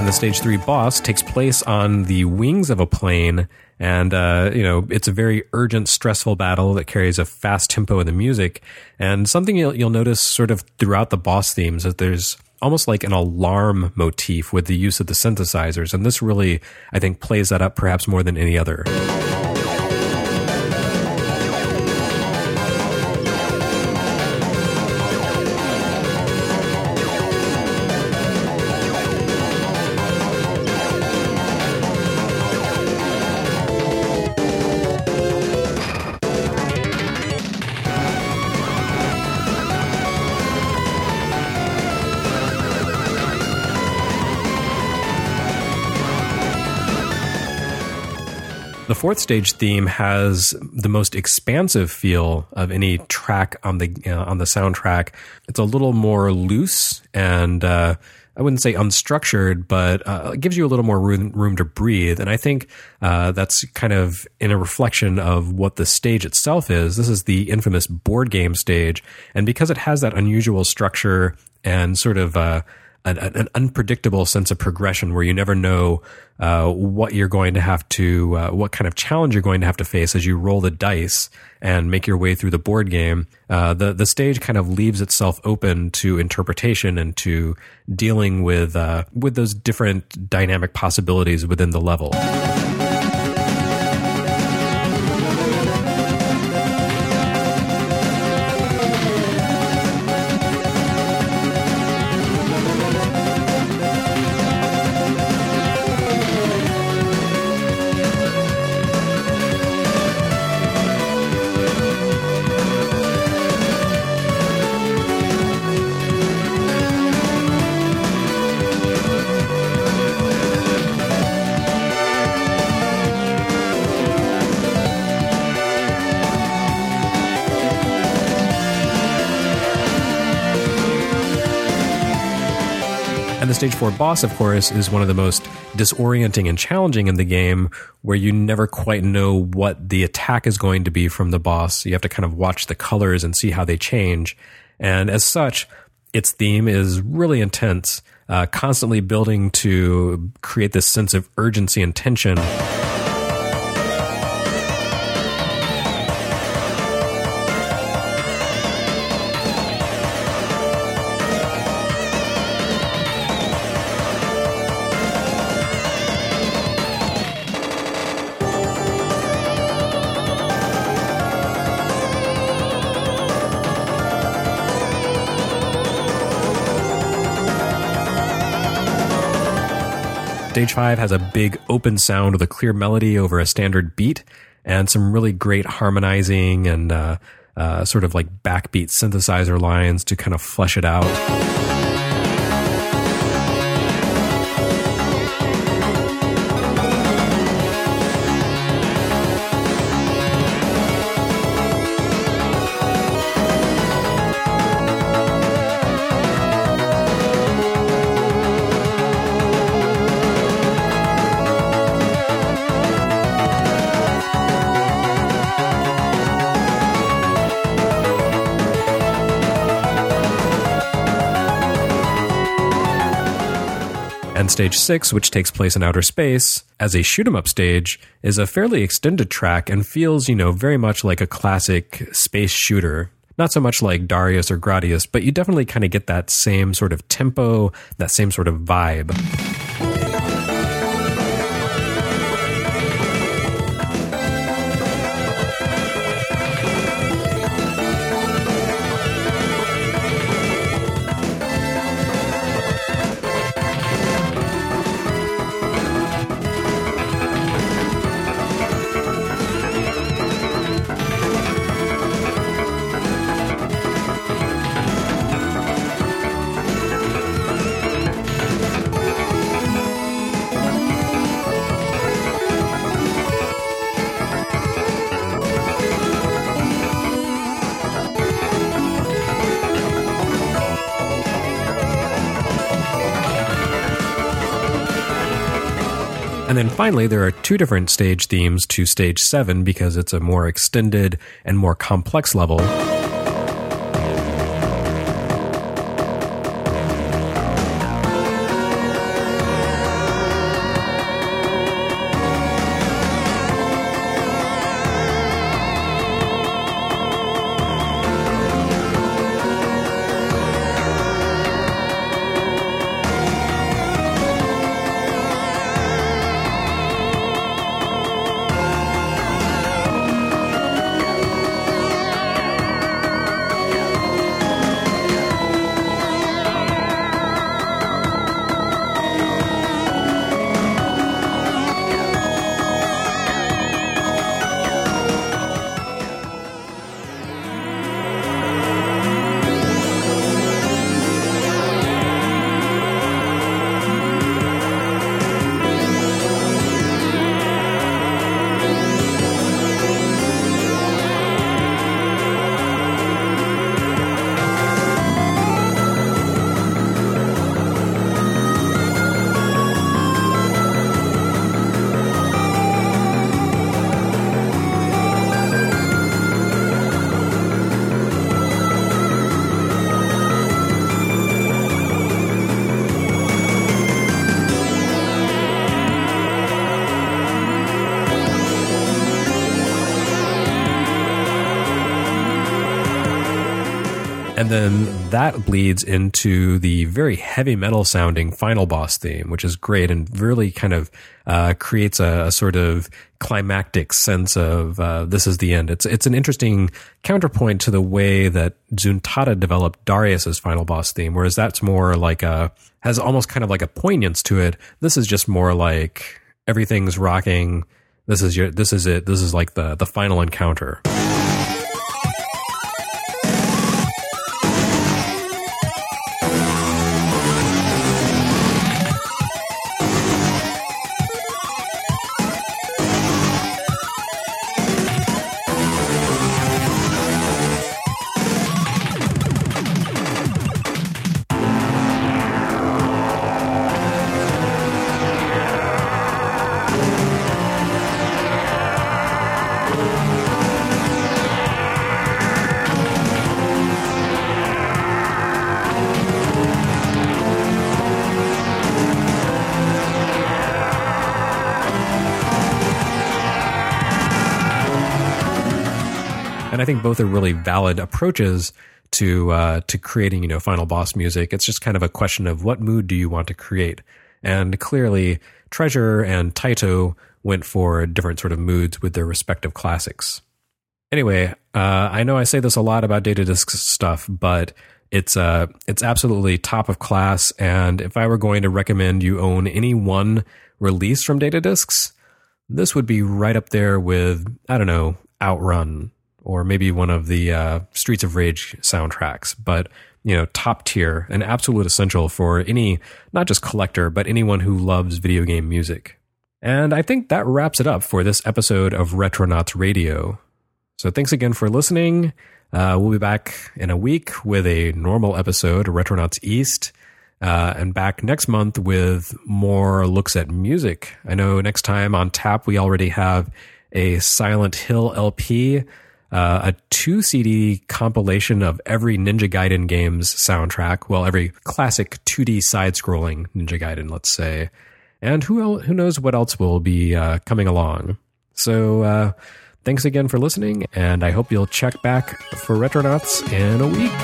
And the stage 3 boss takes place on the wings of a plane. And, it's a very urgent, stressful battle that carries a fast tempo in the music. And something you'll notice sort of throughout the boss themes is there's almost like an alarm motif with the use of the synthesizers. And this really, I think, plays that up perhaps more than any other. The fourth stage theme has the most expansive feel of any track on the soundtrack. It's a little more loose and I wouldn't say unstructured, but it gives you a little more room to breathe. And I think that's kind of in a reflection of what the stage itself is. This is the infamous board game stage, and because it has that unusual structure and sort of an unpredictable sense of progression where you never know what you're going to have to, what kind of challenge you're going to have to face as you roll the dice and make your way through the board game. The stage kind of leaves itself open to interpretation and to dealing with those different dynamic possibilities within the level. And the Stage 4 boss, of course, is one of the most disorienting and challenging in the game, where you never quite know what the attack is going to be from the boss. You have to kind of watch the colors and see how they change. And as such, its theme is really intense, constantly building to create this sense of urgency and tension. Stage 5 has a big open sound with a clear melody over a standard beat and some really great harmonizing and sort of like backbeat synthesizer lines to kind of flesh it out. And Stage 6, which takes place in outer space, as a shoot-'em-up stage, is a fairly extended track and feels, very much like a classic space shooter. Not so much like Darius or Gradius, but you definitely kind of get that same sort of tempo, that same sort of vibe. And then finally, there are two different stage themes to Stage 7 because it's a more extended and more complex level. And then that bleeds into the very heavy metal sounding final boss theme, which is great and really kind of creates a sort of climactic sense of this is the end. It's an interesting counterpoint to the way that Zuntata developed Darius's final boss theme, whereas that's more like has almost kind of like a poignance to it. This is just more like everything's rocking. This is it. This is like the final encounter. And I think both are really valid approaches to creating, final boss music. It's just kind of a question of what mood do you want to create. And clearly, Treasure and Taito went for different sort of moods with their respective classics. Anyway, I know I say this a lot about Datadisc stuff, but it's absolutely top of class. And if I were going to recommend you own any one release from Datadiscs, this would be right up there with, I don't know, Outrun, or maybe one of the Streets of Rage soundtracks. But, top tier, an absolute essential for any, not just collector, but anyone who loves video game music. And I think that wraps it up for this episode of Retronauts Radio. So thanks again for listening. We'll be back in a week with a normal episode, Retronauts East, and back next month with more looks at music. I know next time on tap, we already have a Silent Hill LP, a 2-CD compilation of every Ninja Gaiden game's soundtrack. Well, every classic 2D side-scrolling Ninja Gaiden, let's say. And who knows what else will be coming along. So thanks again for listening, and I hope you'll check back for Retronauts in a week.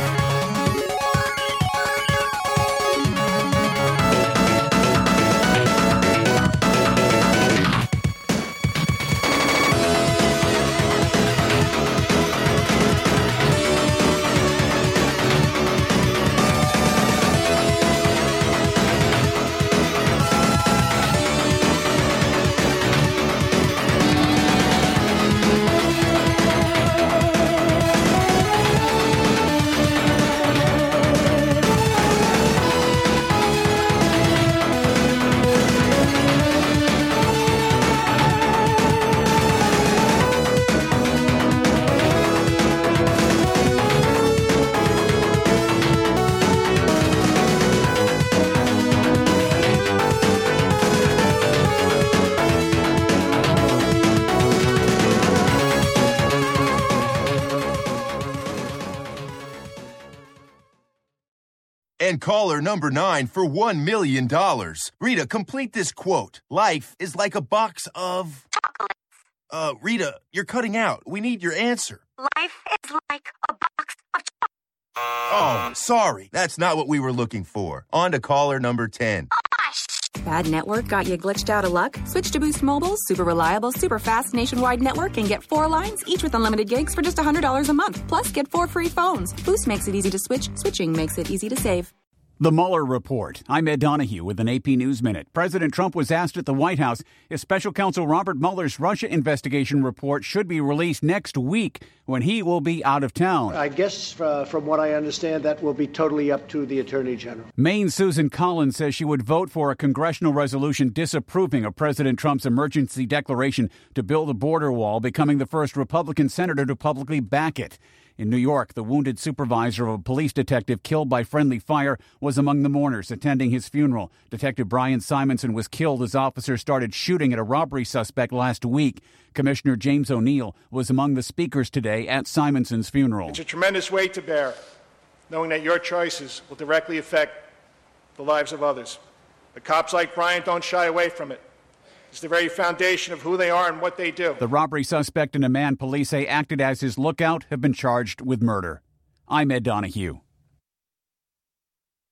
And caller number 9 for $1 million. Rita, complete this quote. Life is like a box of... chocolates. Rita, you're cutting out. We need your answer. Life is like a box of chocolates. Oh, sorry. That's not what we were looking for. On to caller number 10. Bad network got you glitched out of luck? Switch to Boost Mobile's super reliable, super fast nationwide network and get 4 lines, each with unlimited gigs for just $100 a month. Plus, get 4 free phones. Boost makes it easy to switch. Switching makes it easy to save. The Mueller Report. I'm Ed Donahue with an AP News Minute. President Trump was asked at the White House if Special Counsel Robert Mueller's Russia investigation report should be released next week when he will be out of town. I guess from what I understand, that will be totally up to the Attorney General. Maine's Susan Collins says she would vote for a congressional resolution disapproving of President Trump's emergency declaration to build a border wall, becoming the first Republican senator to publicly back it. In New York, the wounded supervisor of a police detective killed by friendly fire was among the mourners attending his funeral. Detective Brian Simonson was killed as officers started shooting at a robbery suspect last week. Commissioner James O'Neill was among the speakers today at Simonson's funeral. It's a tremendous weight to bear, knowing that your choices will directly affect the lives of others. But cops like Brian don't shy away from it. It's the very foundation of who they are and what they do. The robbery suspect and a man police say acted as his lookout have been charged with murder. I'm Ed Donahue.